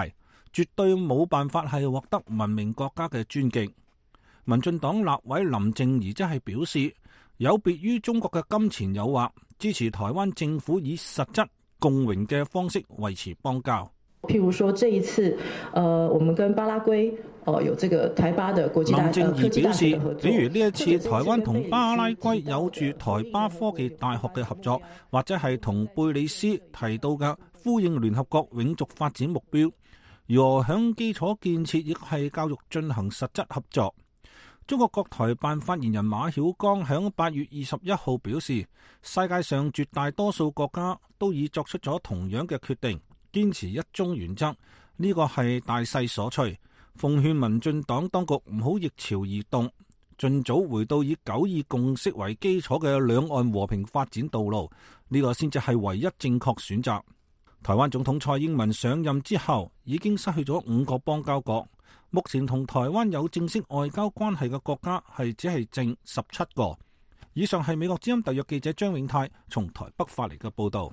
絕對冇辦法係獲得文明國家嘅尊敬。民進黨立委林靜儀則係表示，有別於中國嘅金錢誘惑，支持台灣政府以實質共榮嘅方式維持邦交。 譬如說，這一次，我們跟巴拉圭，有這個台巴的國際大學科技大學的合作。 比如呢一次，台灣同巴拉圭有住台巴科技大學嘅合作，或者係同貝里斯提到嘅呼應聯合國永續發展目標，如何響基礎建設亦係教育進行實質合作。中國國台辦發言人馬曉光響8月21號表示，世界上絕大多數國家都已作出咗同樣嘅決定。堅持一中原則，呢個係大勢所趨。奉勸民進黨當局唔好逆潮而動，盡早回到以九二共識為基礎嘅兩岸和平發展道路，呢個先至係唯一正確選擇。台灣總統蔡英文上任之後，已經失去咗5個邦交國，目前同台灣有正式外交關係嘅國家只係剩17個。以上係美國之音特約記者張永泰從台北發嚟嘅報道。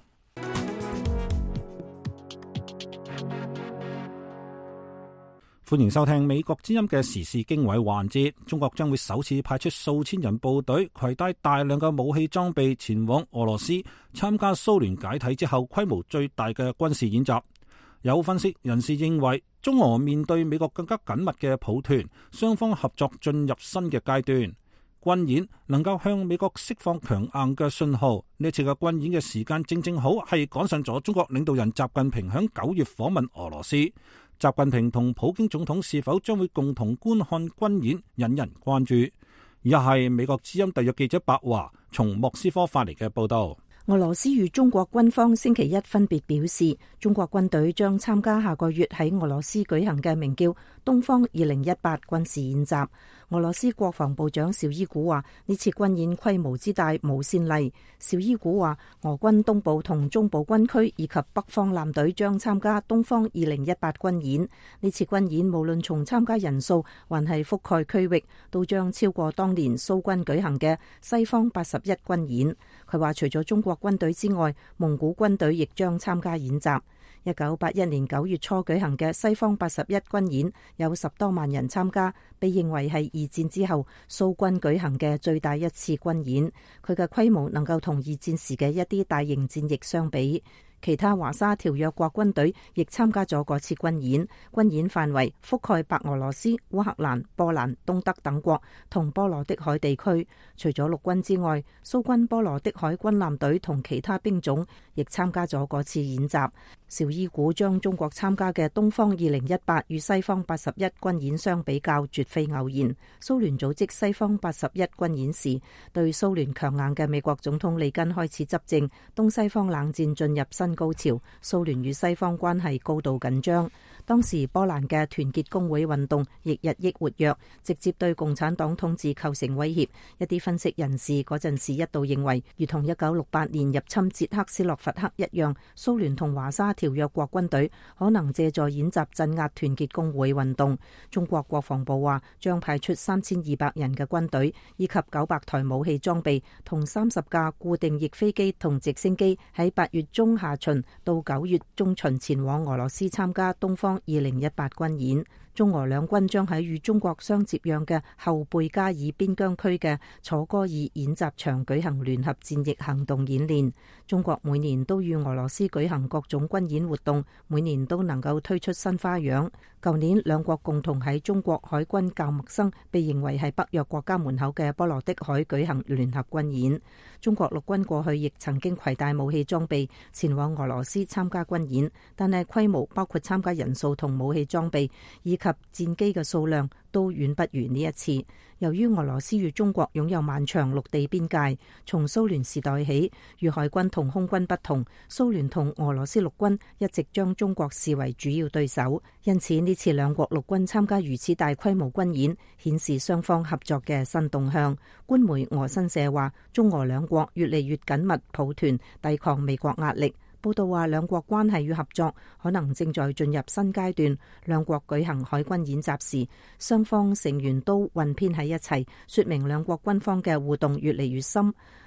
歡迎收聽美國之音嘅時事經緯環節。中國將會首次派出數千人部隊，攜帶大量嘅武器裝備前往俄羅斯，參加蘇聯解體之後規模最大嘅軍事演習。有分析人士認為，中俄面對美國更加緊密嘅抱團，雙方合作進入新嘅階段。軍演能夠向美國釋放強硬嘅信號。呢次嘅軍演嘅時間正好係趕上咗中國領導人習近平響9月訪問俄羅斯。習近平同普京總統是否將會共同觀看軍演，引人關注。以下係美國之音特約記者白華從莫斯科發嚟嘅報道。 俄羅斯與中國軍方星期一分別表示，中國軍隊將參加下個月喺俄羅斯舉行嘅名叫東方2018軍事演習。俄羅斯國防部長紹伊古話，呢次軍演規模之大無先例。紹伊古話，俄軍東部同中部軍區以及北方艦隊將參加東方2018軍演。呢次軍演無論從參加人數還係覆蓋區域，都將超過當年蘇軍舉行嘅西方81軍演。佢話除咗中國軍隊之外，蒙古軍隊亦將參加演習。1981年9月初舉行嘅西方81軍演有10多萬人參加，被認為係二戰之後蘇軍舉行嘅最大一次軍演。佢嘅規模能夠同二戰時嘅一啲大型戰役相比。其他華沙條約國軍隊亦參加咗嗰次軍演，軍演範圍覆蓋白俄羅斯、烏克蘭、波蘭、東德等國同波羅的海地區。除咗陸軍之外，蘇軍波羅的海軍艦隊同其他兵種亦參加咗嗰次演習。紹伊古將中國參加嘅東方2018與西方81軍演相比較，絕非偶然。蘇聯組織西方81軍演時，對蘇聯強硬嘅美國總統里根開始執政，東西方冷戰進入新高潮，蘇聯與西方關係高度緊張。當時波蘭嘅團結工會運動亦日益活躍，直接對共產黨統治構成威脅。一啲分析人士嗰陣時一度認為，如同1968年入侵捷克斯洛伐克一樣，蘇聯同華沙條約國軍隊可能借助演習鎮壓團結工會運動。中國國防部話將派出3200人嘅軍隊，以及900台武器裝備同30架固定翼飛機同直升機，喺8月中下旬到9月中旬前往俄羅斯參加東方2018軍演。中俄兩軍將喺與中國相接壤嘅後貝加爾邊疆區嘅楚戈爾演習場舉行聯合戰役行動演練。中國每年都與俄羅斯舉行各種軍演活動，每年都能夠推出新花樣。舊年兩國共同喺中國海軍較陌生，被認為係北約國家門口嘅波羅的海舉行聯合軍演。中國陸軍過去亦曾經攜帶武器裝備前往俄羅斯參加軍演，但係規模包括參加人數同武器裝備以及戰機嘅數量都遠不如呢一次。由於俄羅斯與中國擁有漫長陸地邊界，從蘇聯時代起，與海軍同空軍不同，蘇聯同俄羅斯陸軍一直將中國視為主要對手。因此呢次兩國陸軍參加如此大規模軍演，顯示雙方合作嘅新動向。官媒俄新社話，中俄兩國越嚟越緊密抱團，抵抗美國壓力。報道話，兩國關係與合作可能正在進入新階段。兩國舉行海軍演習時，雙方成員都混編喺一齊，說明兩國軍方嘅互動越嚟越深。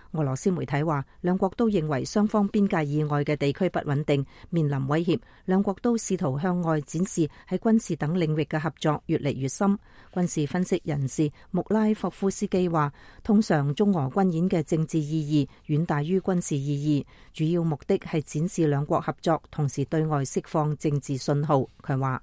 俄羅斯媒體話，兩國都認為雙方邊界以外嘅地區不穩定，面臨威脅。兩國都試圖向外展示喺軍事等領域嘅合作越嚟越深。軍事分析人士穆拉霍夫斯基話，通常中俄軍演嘅政治意義遠大於軍事意義，主要目的係展示兩國合作，同時對外釋放政治信號。佢話，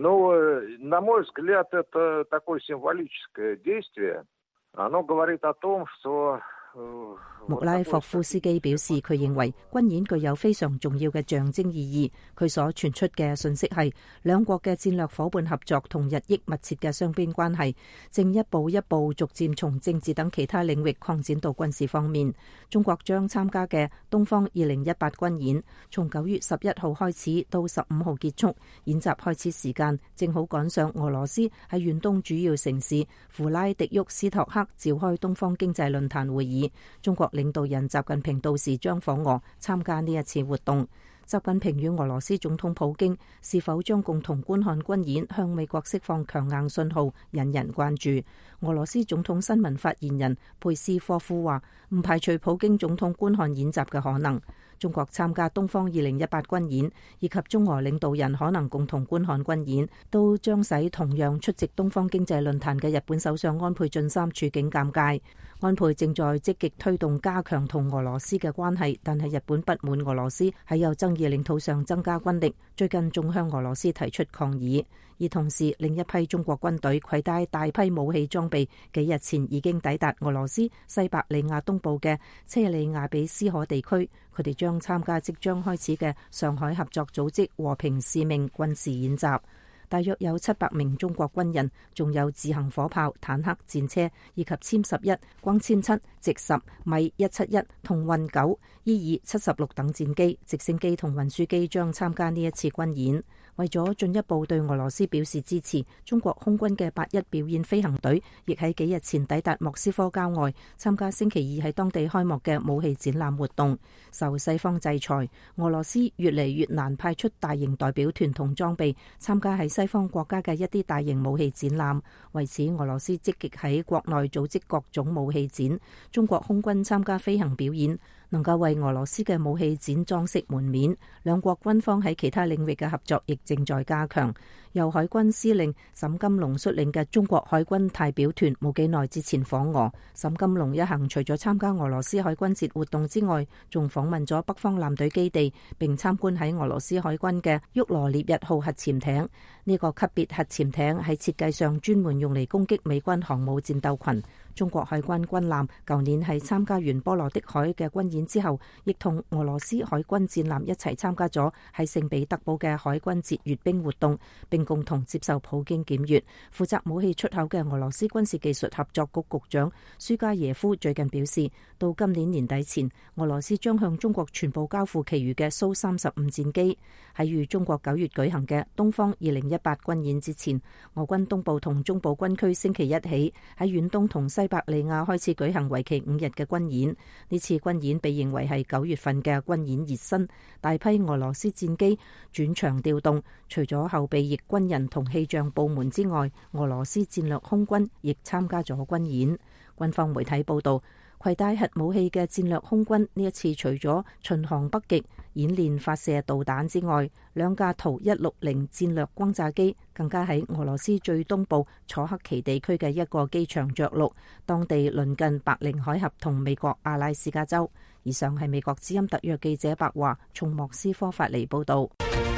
на мой взгляд, это такое символическое действие. Оно говорит о том, что 穆拉霍夫斯基表示，佢認為軍演具有非常重要嘅象徵意義。佢所傳出嘅信息係，兩國嘅戰略夥伴合作同日益密切嘅雙邊關係，正一步一步逐漸從政治等其他領域擴展到軍事方面。中國將參加嘅東方2018軍演，從9月11號開始到15號結束。演習開始時間正好趕上俄羅斯喺遠東主要城市弗拉迪沃斯托克召開東方經濟論壇會議。中國領導人習近平到時將訪俄參加呢一次活動。習近平與俄羅斯總統普京是否將共同觀看軍演，向美國釋放強硬信號，引人關注。俄羅斯總統新聞發言人佩斯科夫話，唔排除普京總統觀看演習嘅可能。中國參加東方2018軍演，以及中俄領導人可能共同觀看軍演，都將使同樣出席東方經濟論壇嘅日本首相安倍晉三處境尷尬。安倍正在積極推動加強同俄羅斯嘅關係，但係日本不滿俄羅斯喺有爭議領土上增加軍力，最近仲向俄羅斯提出抗議。而同時，另一批中國軍隊攜帶大批武器裝備，幾日前已經抵達俄羅斯西伯利亞東部嘅車里亞比斯可地區，佢哋將參加即將開始嘅上海合作組織和平使命軍事演習。大約有700名中國軍人，仲有自行火炮、坦克、戰車以及殲11、轟殲7、直10、米171同運9、伊爾76等戰機、直升機同運輸機將參加呢一次軍演。為咗進一步對俄羅斯表示支持，中國空軍嘅8-1表演飛行隊亦喺幾日前抵達莫斯科郊外，參加星期2喺當地開幕嘅武器展覽活動。受西方制裁，俄羅斯越嚟越難派出大型代表團同裝備參加喺西方國家嘅一啲大型武器展覽。為此，俄羅斯積極喺國內組織各種武器展。中國空軍參加飛行表演，能夠為俄羅斯嘅武器展裝飾門面。兩國軍方喺其他領域嘅合作亦正在加強。由海軍司令沈金龍率領嘅中國海軍代表團冇幾耐之前訪俄。沈金龍一行除咗參加俄羅斯海軍節活動之外，仲訪問咗北方艦隊基地，並參觀喺俄羅斯海軍嘅沃羅涅日號核潛艇。呢個級別核潛艇喺設計上專門用嚟攻擊美軍航母戰鬥群。中國海軍軍艦舊年喺參加完波羅的海嘅軍演之後，亦同俄羅斯海軍戰艦一齊參加咗喺聖彼得堡嘅海軍節閱兵活動，並共同接受普京檢閱。負責武器出口嘅俄羅斯軍事技術合作局局長舒加耶夫最近表示，到今年年底前，俄羅斯將向中國全部交付其餘嘅蘇35戰機。喺與中國9月舉行嘅東方2018軍演之前，俄軍東部同中部軍區星期一起喺遠東同西伯利亞開始舉行為期5日嘅軍演。呢次軍演被認為係9月份嘅軍演熱身，大批俄羅斯戰機轉場調動。除咗後備役軍人同氣象部門之外，俄羅斯戰略空軍亦參加咗軍演。軍方媒體報道，攜帶核武器嘅戰略空軍呢一次除咗巡航北極演練發射導彈之外，2架圖160戰略轟炸機更加喺俄羅斯最東部楚克奇地區嘅一個機場着陸，當地鄰近白令海峽同美國阿拉斯加州。以上係美國之音特約記者白華從莫斯科發嚟報道。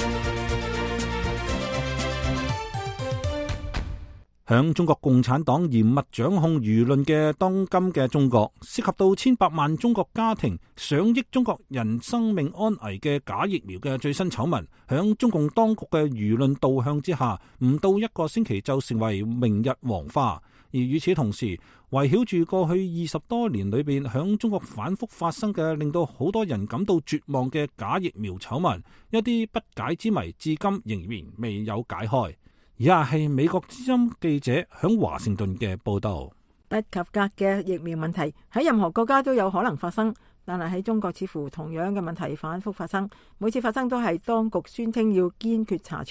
響中國共產黨嚴密掌控輿論嘅當今嘅中國，涉及到千百萬中國家庭、上億中國人生命安危嘅假疫苗嘅最新醜聞，響中共當局嘅輿論導向之下，唔到1個星期就成為明日黃花。而與此同時，圍繞住過去20多年裏邊響中國反覆發生嘅令到好多人感到絕望嘅假疫苗醜聞，一啲不解之謎至今仍然未有解開。以下係美國之音記者響華盛頓嘅報道。 不及格嘅疫苗問題喺任何國家都有可能發生，但係喺中國似乎同樣嘅問題反覆發生。每次發生都係當局宣稱要堅決查處，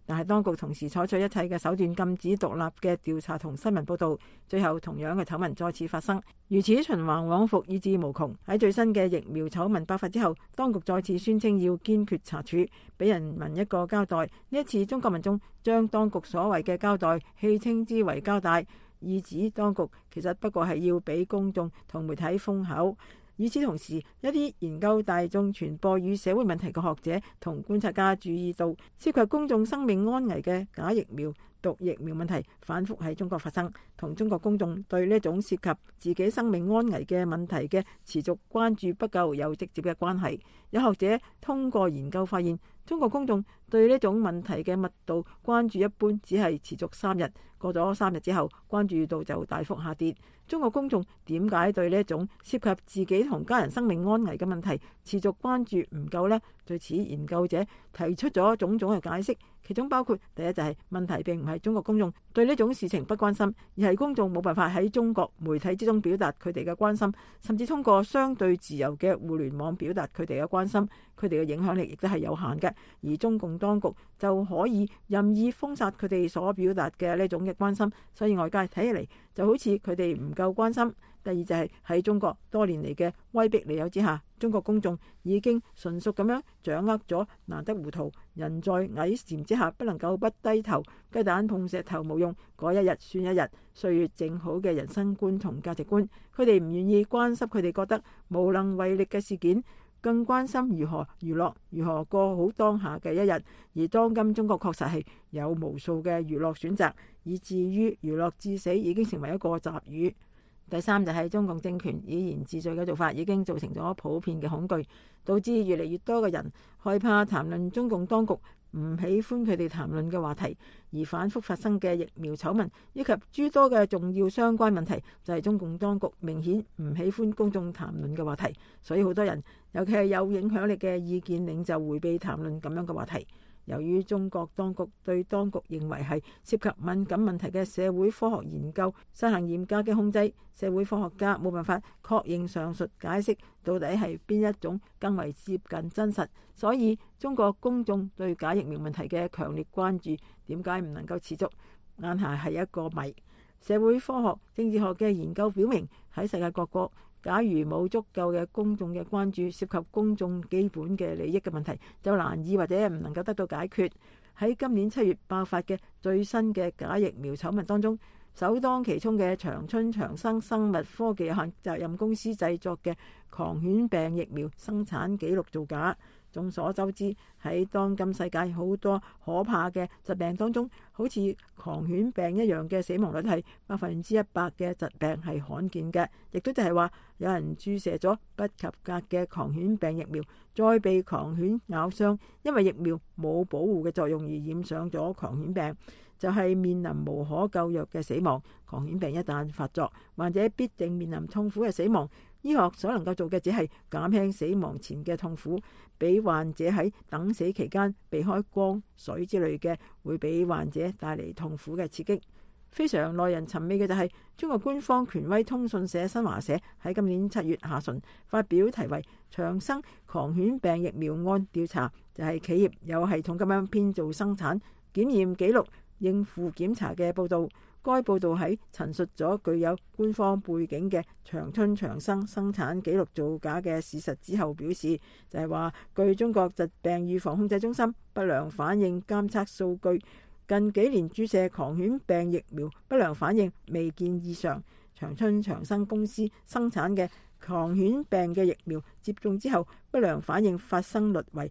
但係當局同時採取一切嘅手段禁止獨立嘅調查同新聞報導，最後同樣嘅醜聞再次發生，如此循環往復以至無窮。喺最新嘅疫苗醜聞爆發之後，當局再次宣稱要堅決查處，俾人民一個交代。呢一次中國民眾將當局所謂嘅交代戲稱之為交代，意指當局其實不過係要俾公眾同媒體封口。與此同時，一啲研究大眾傳播與社會問題嘅學者同觀察家注意到，涉及公眾生命安危嘅假疫苗、毒疫苗問題反覆喺中國發生，同中國公眾對呢種涉及自己生命安危嘅問題嘅持續關注不夠有直接嘅關係。有學者通過研究發現，中國公眾對呢種問題嘅密度關注一般只係持續3日，過咗3日之後，關注度就大幅下跌。中國公眾點解對呢一種涉及自己同家人生命安危嘅問題持續關注唔夠呢？對此，研究者提出咗種種嘅解釋，其中包括第一就係問題並唔係中國公眾對呢種事情不關心，而係公眾冇辦法喺中國媒體之中表達佢哋嘅關心，甚至通過相對自由嘅互聯網表達佢哋嘅關心，佢哋嘅影響力亦都係有限嘅，而中共當局就可以任意封殺佢哋所表達嘅呢種嘅關心，所以外界睇起嚟就好似佢哋唔夠關心。第二就係喺中國多年嚟嘅威逼利誘之下，中國公眾已經純熟咁樣掌握咗難得糊塗，人在矮檐之下不能夠不低頭，雞蛋碰石頭冇用，嗰一日算一日，歲月靜好嘅人生觀同價值觀，佢哋唔願意關心佢哋覺得無能為力嘅事件，更關心如何娛樂，如何過好當下嘅一日。而當今中國確實係有無數嘅娛樂選擇，以至於娛樂至死已經成為一個習語。第三就係中共政權以言治罪嘅做法已經造成咗普遍嘅恐懼，導致越嚟越多嘅人害怕談論中共當局唔喜歡佢哋談論嘅話題，而反覆發生嘅疫苗醜聞以及諸多嘅重要相關問題，就係中共當局明顯唔喜歡公眾談論嘅話題，所以好多人，尤其係有影響力嘅意見領袖迴避談論咁樣嘅話題。由於中國當局對當局認為係涉及敏感問題嘅社會科學研究實行嚴格嘅控制，社會科學家冇辦法確認上述解釋到底係邊一種更為接近真實，所以中國公眾對假疫苗問題嘅強烈關注點解唔能夠持續，眼下係一個謎。社會科學、政治學嘅研究表明，喺世界各國，假如冇足夠嘅公眾嘅關注，涉及公眾基本嘅利益嘅問題，就難以或者唔能夠得到解決。喺今年7月爆發嘅最新嘅假疫苗醜聞當中，首當其衝嘅長春長生生物科技有限責任公司製作嘅狂犬病疫苗生產記錄造假。眾所周知，喺當今世界好多可怕嘅疾病當中，好似狂犬病一樣嘅死亡率係100%嘅疾病係罕見嘅，亦都就係話有人注射咗不及格嘅狂犬病疫苗，再被狂犬咬傷，因為疫苗冇保護嘅作用而染上咗狂犬病，就係面臨無可救藥嘅死亡。狂犬病一旦發作，患者必定面臨痛苦嘅死亡。醫學所能夠做嘅只係減輕死亡前嘅痛苦，俾患者喺等死期間避開光、水之類嘅會俾患者帶嚟痛苦嘅刺激。非常耐人尋味嘅就係中國官方權威通訊社新華社喺今年7月下旬發表題為《長生狂犬病疫苗案調查》，就係企業有系統咁樣編造生產、檢驗記錄、應付檢查嘅報導。該報導喺陳述咗具有官方背景嘅長春長生生產記錄造假嘅事實之後，表示就係話，據中國疾病預防控制中心不良反應監測數據，近幾年注射狂犬病疫苗不良反應未見異常。長春長生公司生產嘅狂犬病嘅疫苗接種之後，不良反應發生率為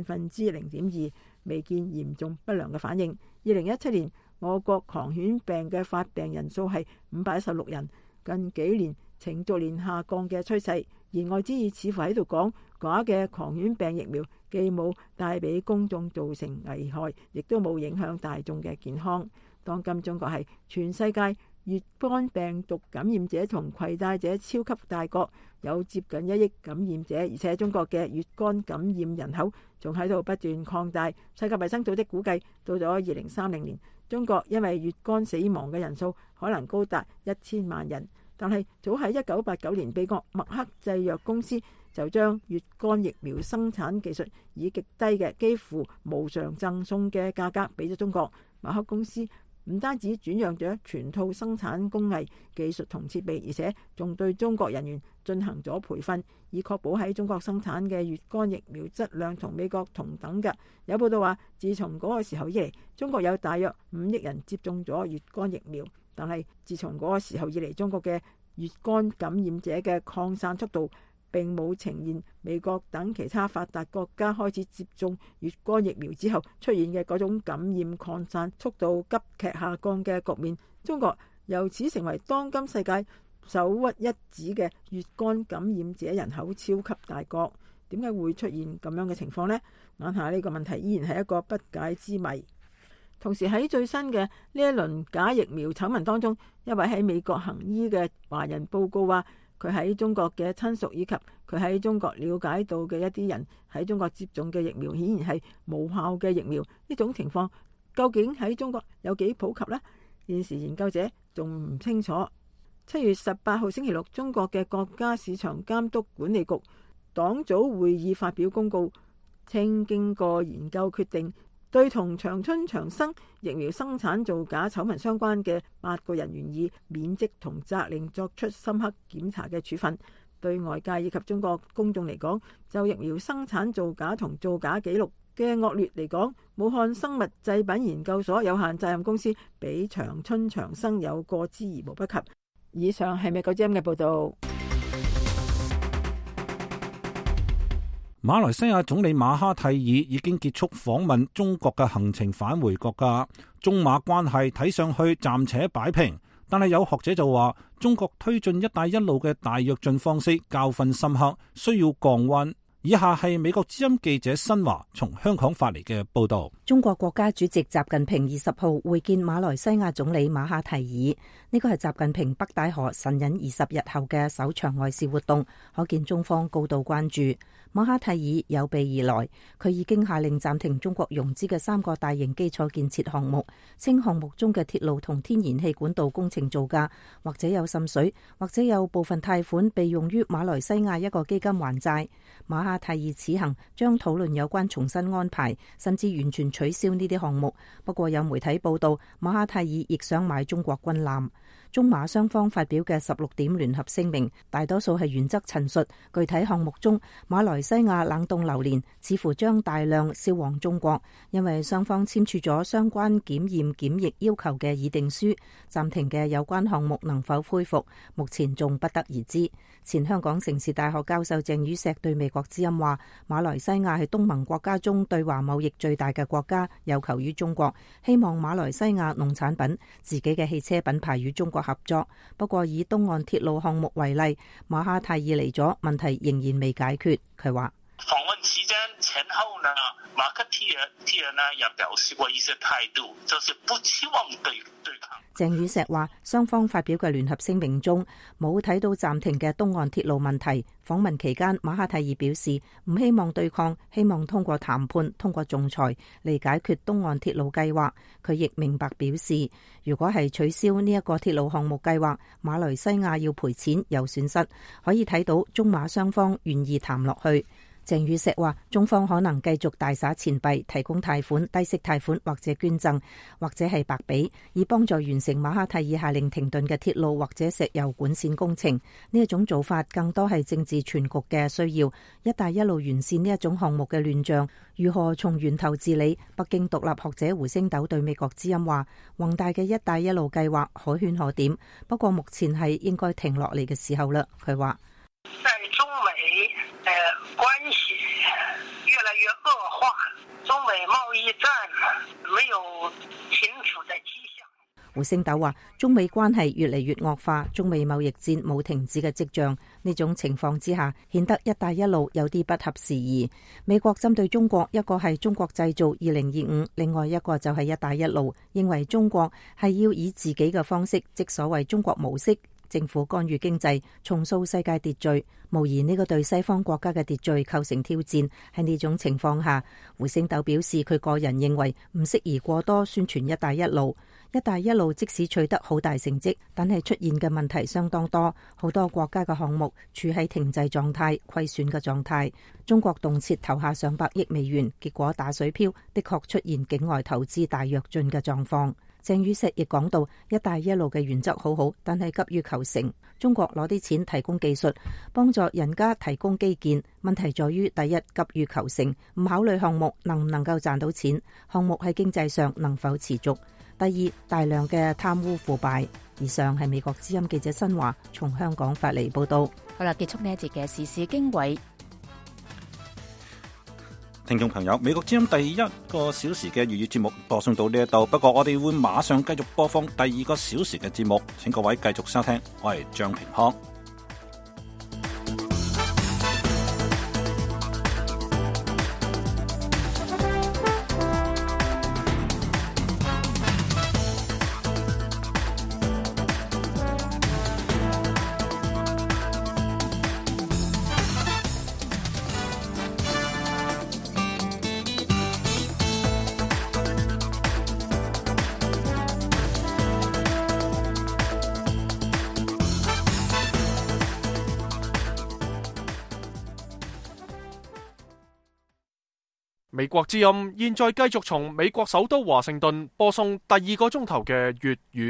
0.2%，未見嚴重不良嘅反應。2017年我國狂犬病嘅發病人數係516人，近幾年呈逐年下降嘅趨勢。言外之意似乎喺度講，假嘅狂犬病疫苗既冇帶俾公眾造成危害，亦都冇影響大眾嘅健康。當今中國係全世界乙肝病毒感染者同攜帶者超級大國，有接近1億感染者，而且中國嘅乙肝感染人口仲喺度不斷擴大。世界衛生組織估計，到咗2030年，中國因為乙肝死亡嘅人數可能高達1000萬人。但係早喺1989年，美國默克製藥公司就將乙肝疫苗生產技術以極低嘅幾乎無償贈送嘅價格俾咗中國。馬克公司唔單止轉讓咗全套生產工藝、技術同設備，而且仲對中國人員進行咗培訓，以確保喺中國生產嘅乙肝疫苗質量同美國同等嘅。有報道話，自從嗰個時候以嚟，中國有大約5億人接種咗乙肝疫苗，但係自從嗰個時候以嚟，中國嘅乙肝感染者嘅擴散速度並冇呈現美國等其他發達國家開始接種乙肝疫苗之後出現嘅嗰種感染擴散速度急劇下降嘅局面。中國由此成為當今世界首屈一指嘅乙肝感染者人口超級大國。點解會出現咁樣嘅情況呢？眼下呢個問題依然係一個不解之謎。同時喺最新嘅呢一輪假疫苗醜聞當中，一位喺美國行醫嘅華人報告話，佢喺中國嘅親屬以及佢喺中國了解到嘅一啲人喺中國接種嘅疫苗顯然係無效嘅疫苗。呢種情況究竟喺中國有幾普及呢？現時研究者仲唔清楚。7月18號星期六，中國嘅國家市場監督管理局黨組會議發表公告，稱經過研究決定，對同長春長生疫苗生產造假醜聞相關嘅8個人員以免職同責令作出深刻檢查嘅處分。對外界以及中國公眾嚟講，就疫苗生產造假同造假記錄嘅惡劣嚟講，武漢生物製品研究所有限責任公司比長春長生有過之而無不及。以上係美國之音嘅報導。 馬來西亞總理馬哈蒂爾已經結束訪問中國嘅行程，返回國家。中馬關係睇上去暫且擺平，但係有學者就話，中國推進一帶一路嘅大躍進方式教訓深刻，需要降溫。以下係美國之音記者新華從香港發嚟嘅報道。 中國國家主席習近平20號會見馬來西亞總理馬哈蒂爾，呢個係習近平北戴河神隱20日後嘅首場外事活動，可見中方高度關注。馬哈蒂爾有備而來，佢已經下令暫停中國融資嘅3個大型基礎建設項目，稱項目中嘅鐵路同天然氣管道工程造價，或者有滲水，或者有部分貸款被用於馬來西亞一個基金還債。馬哈蒂爾此行將討論有關重新安排，甚至完全取消呢啲項目。不過有媒體報道，馬哈蒂爾亦想買中國軍艦。中馬雙方發表嘅16點聯合聲明，大多數係原則陳述，具體項目中，馬來西亞冷凍榴蓮似乎將大量銷往中國，因為雙方簽署咗相關檢驗檢疫要求嘅議定書。暫停嘅有關項目能否恢復，目前仲不得而知。前香港城市大學教授鄭宇碩對美國之音話，馬來西亞係東盟國家中對華貿易最大嘅國家，有求於中國，希望馬來西亞農產品、自己嘅汽車品牌與中國合作。不過以東岸鐵路項目為例，馬哈蒂爾嚟咗，問題仍然未解決。佢話訪問期間前後呢，馬克蒂爾呢也表示過一些態度，就是不期望對抗。 鄭宇碩話，雙方發表嘅聯合聲明中冇睇到暫停嘅東岸鐵路問題。訪問期間，馬哈蒂爾表示唔希望對抗，希望通過談判、通過仲裁嚟解決東岸鐵路計劃。佢亦明白表示，如果係取消呢一個鐵路項目計劃，馬來西亞要賠錢有損失。可以睇到中馬雙方願意談落去。鄭宇碩話，中方可能繼續大灑錢幣，提供貸款、低息貸款或者捐贈，或者係白俾，以幫助完成馬哈蒂爾下令停頓嘅鐵路或者石油管線工程。呢一種做法更多係政治全局嘅需要。一帶一路完善呢一種項目嘅亂象，如何從源頭治理？北京獨立學者胡星斗對美國之音話，宏大嘅一帶一路計劃可圈可點，不過目前係應該停落嚟嘅時候啦。佢話， 在中美關係越來越惡化，中美貿易戰沒有停止的跡象。 胡星斗話，中美關係越嚟越惡化，中美貿易戰冇停止嘅跡象。呢種情況之下，顯得一帶一路有啲不合時宜。美國針對中國，一個係中國製造2025，另外一個就係一帶一路，認為中國係要以自己嘅方式，即所謂中國模式，政府干預經濟，重塑世界秩序，無疑呢個對西方國家嘅秩序構成挑戰。喺呢種情況下，胡星斗表示佢個人認為唔適宜過多宣傳一帶一路。 一帶一路即使取得好大成績，但係出現嘅問題相當多，好多國家嘅項目處喺停滯狀態、虧損嘅狀態。中國動輒投下上百億美元，結果打水漂，的確出現境外投資大躍進嘅狀況。鄭宇碩亦講到，一帶一路嘅原則好好，但係急於求成。中國攞啲錢提供技術，幫助人家提供基建，問題在於第一，急於求成，唔考慮項目能唔能夠賺到錢，項目喺經濟上能否持續。第二，大量嘅貪污腐敗。以上係美國之音記者新華從香港發嚟報道。 好啦，結束呢一節嘅時事經緯。 聽眾朋友，美國之音第一個小時嘅粵語節目播送到呢一度，不過我哋會馬上繼續播放第二個小時嘅節目，請各位繼續收聽。我係張平康。 美國之音現在繼續從美國首都華盛頓播送第二個鐘頭嘅粵語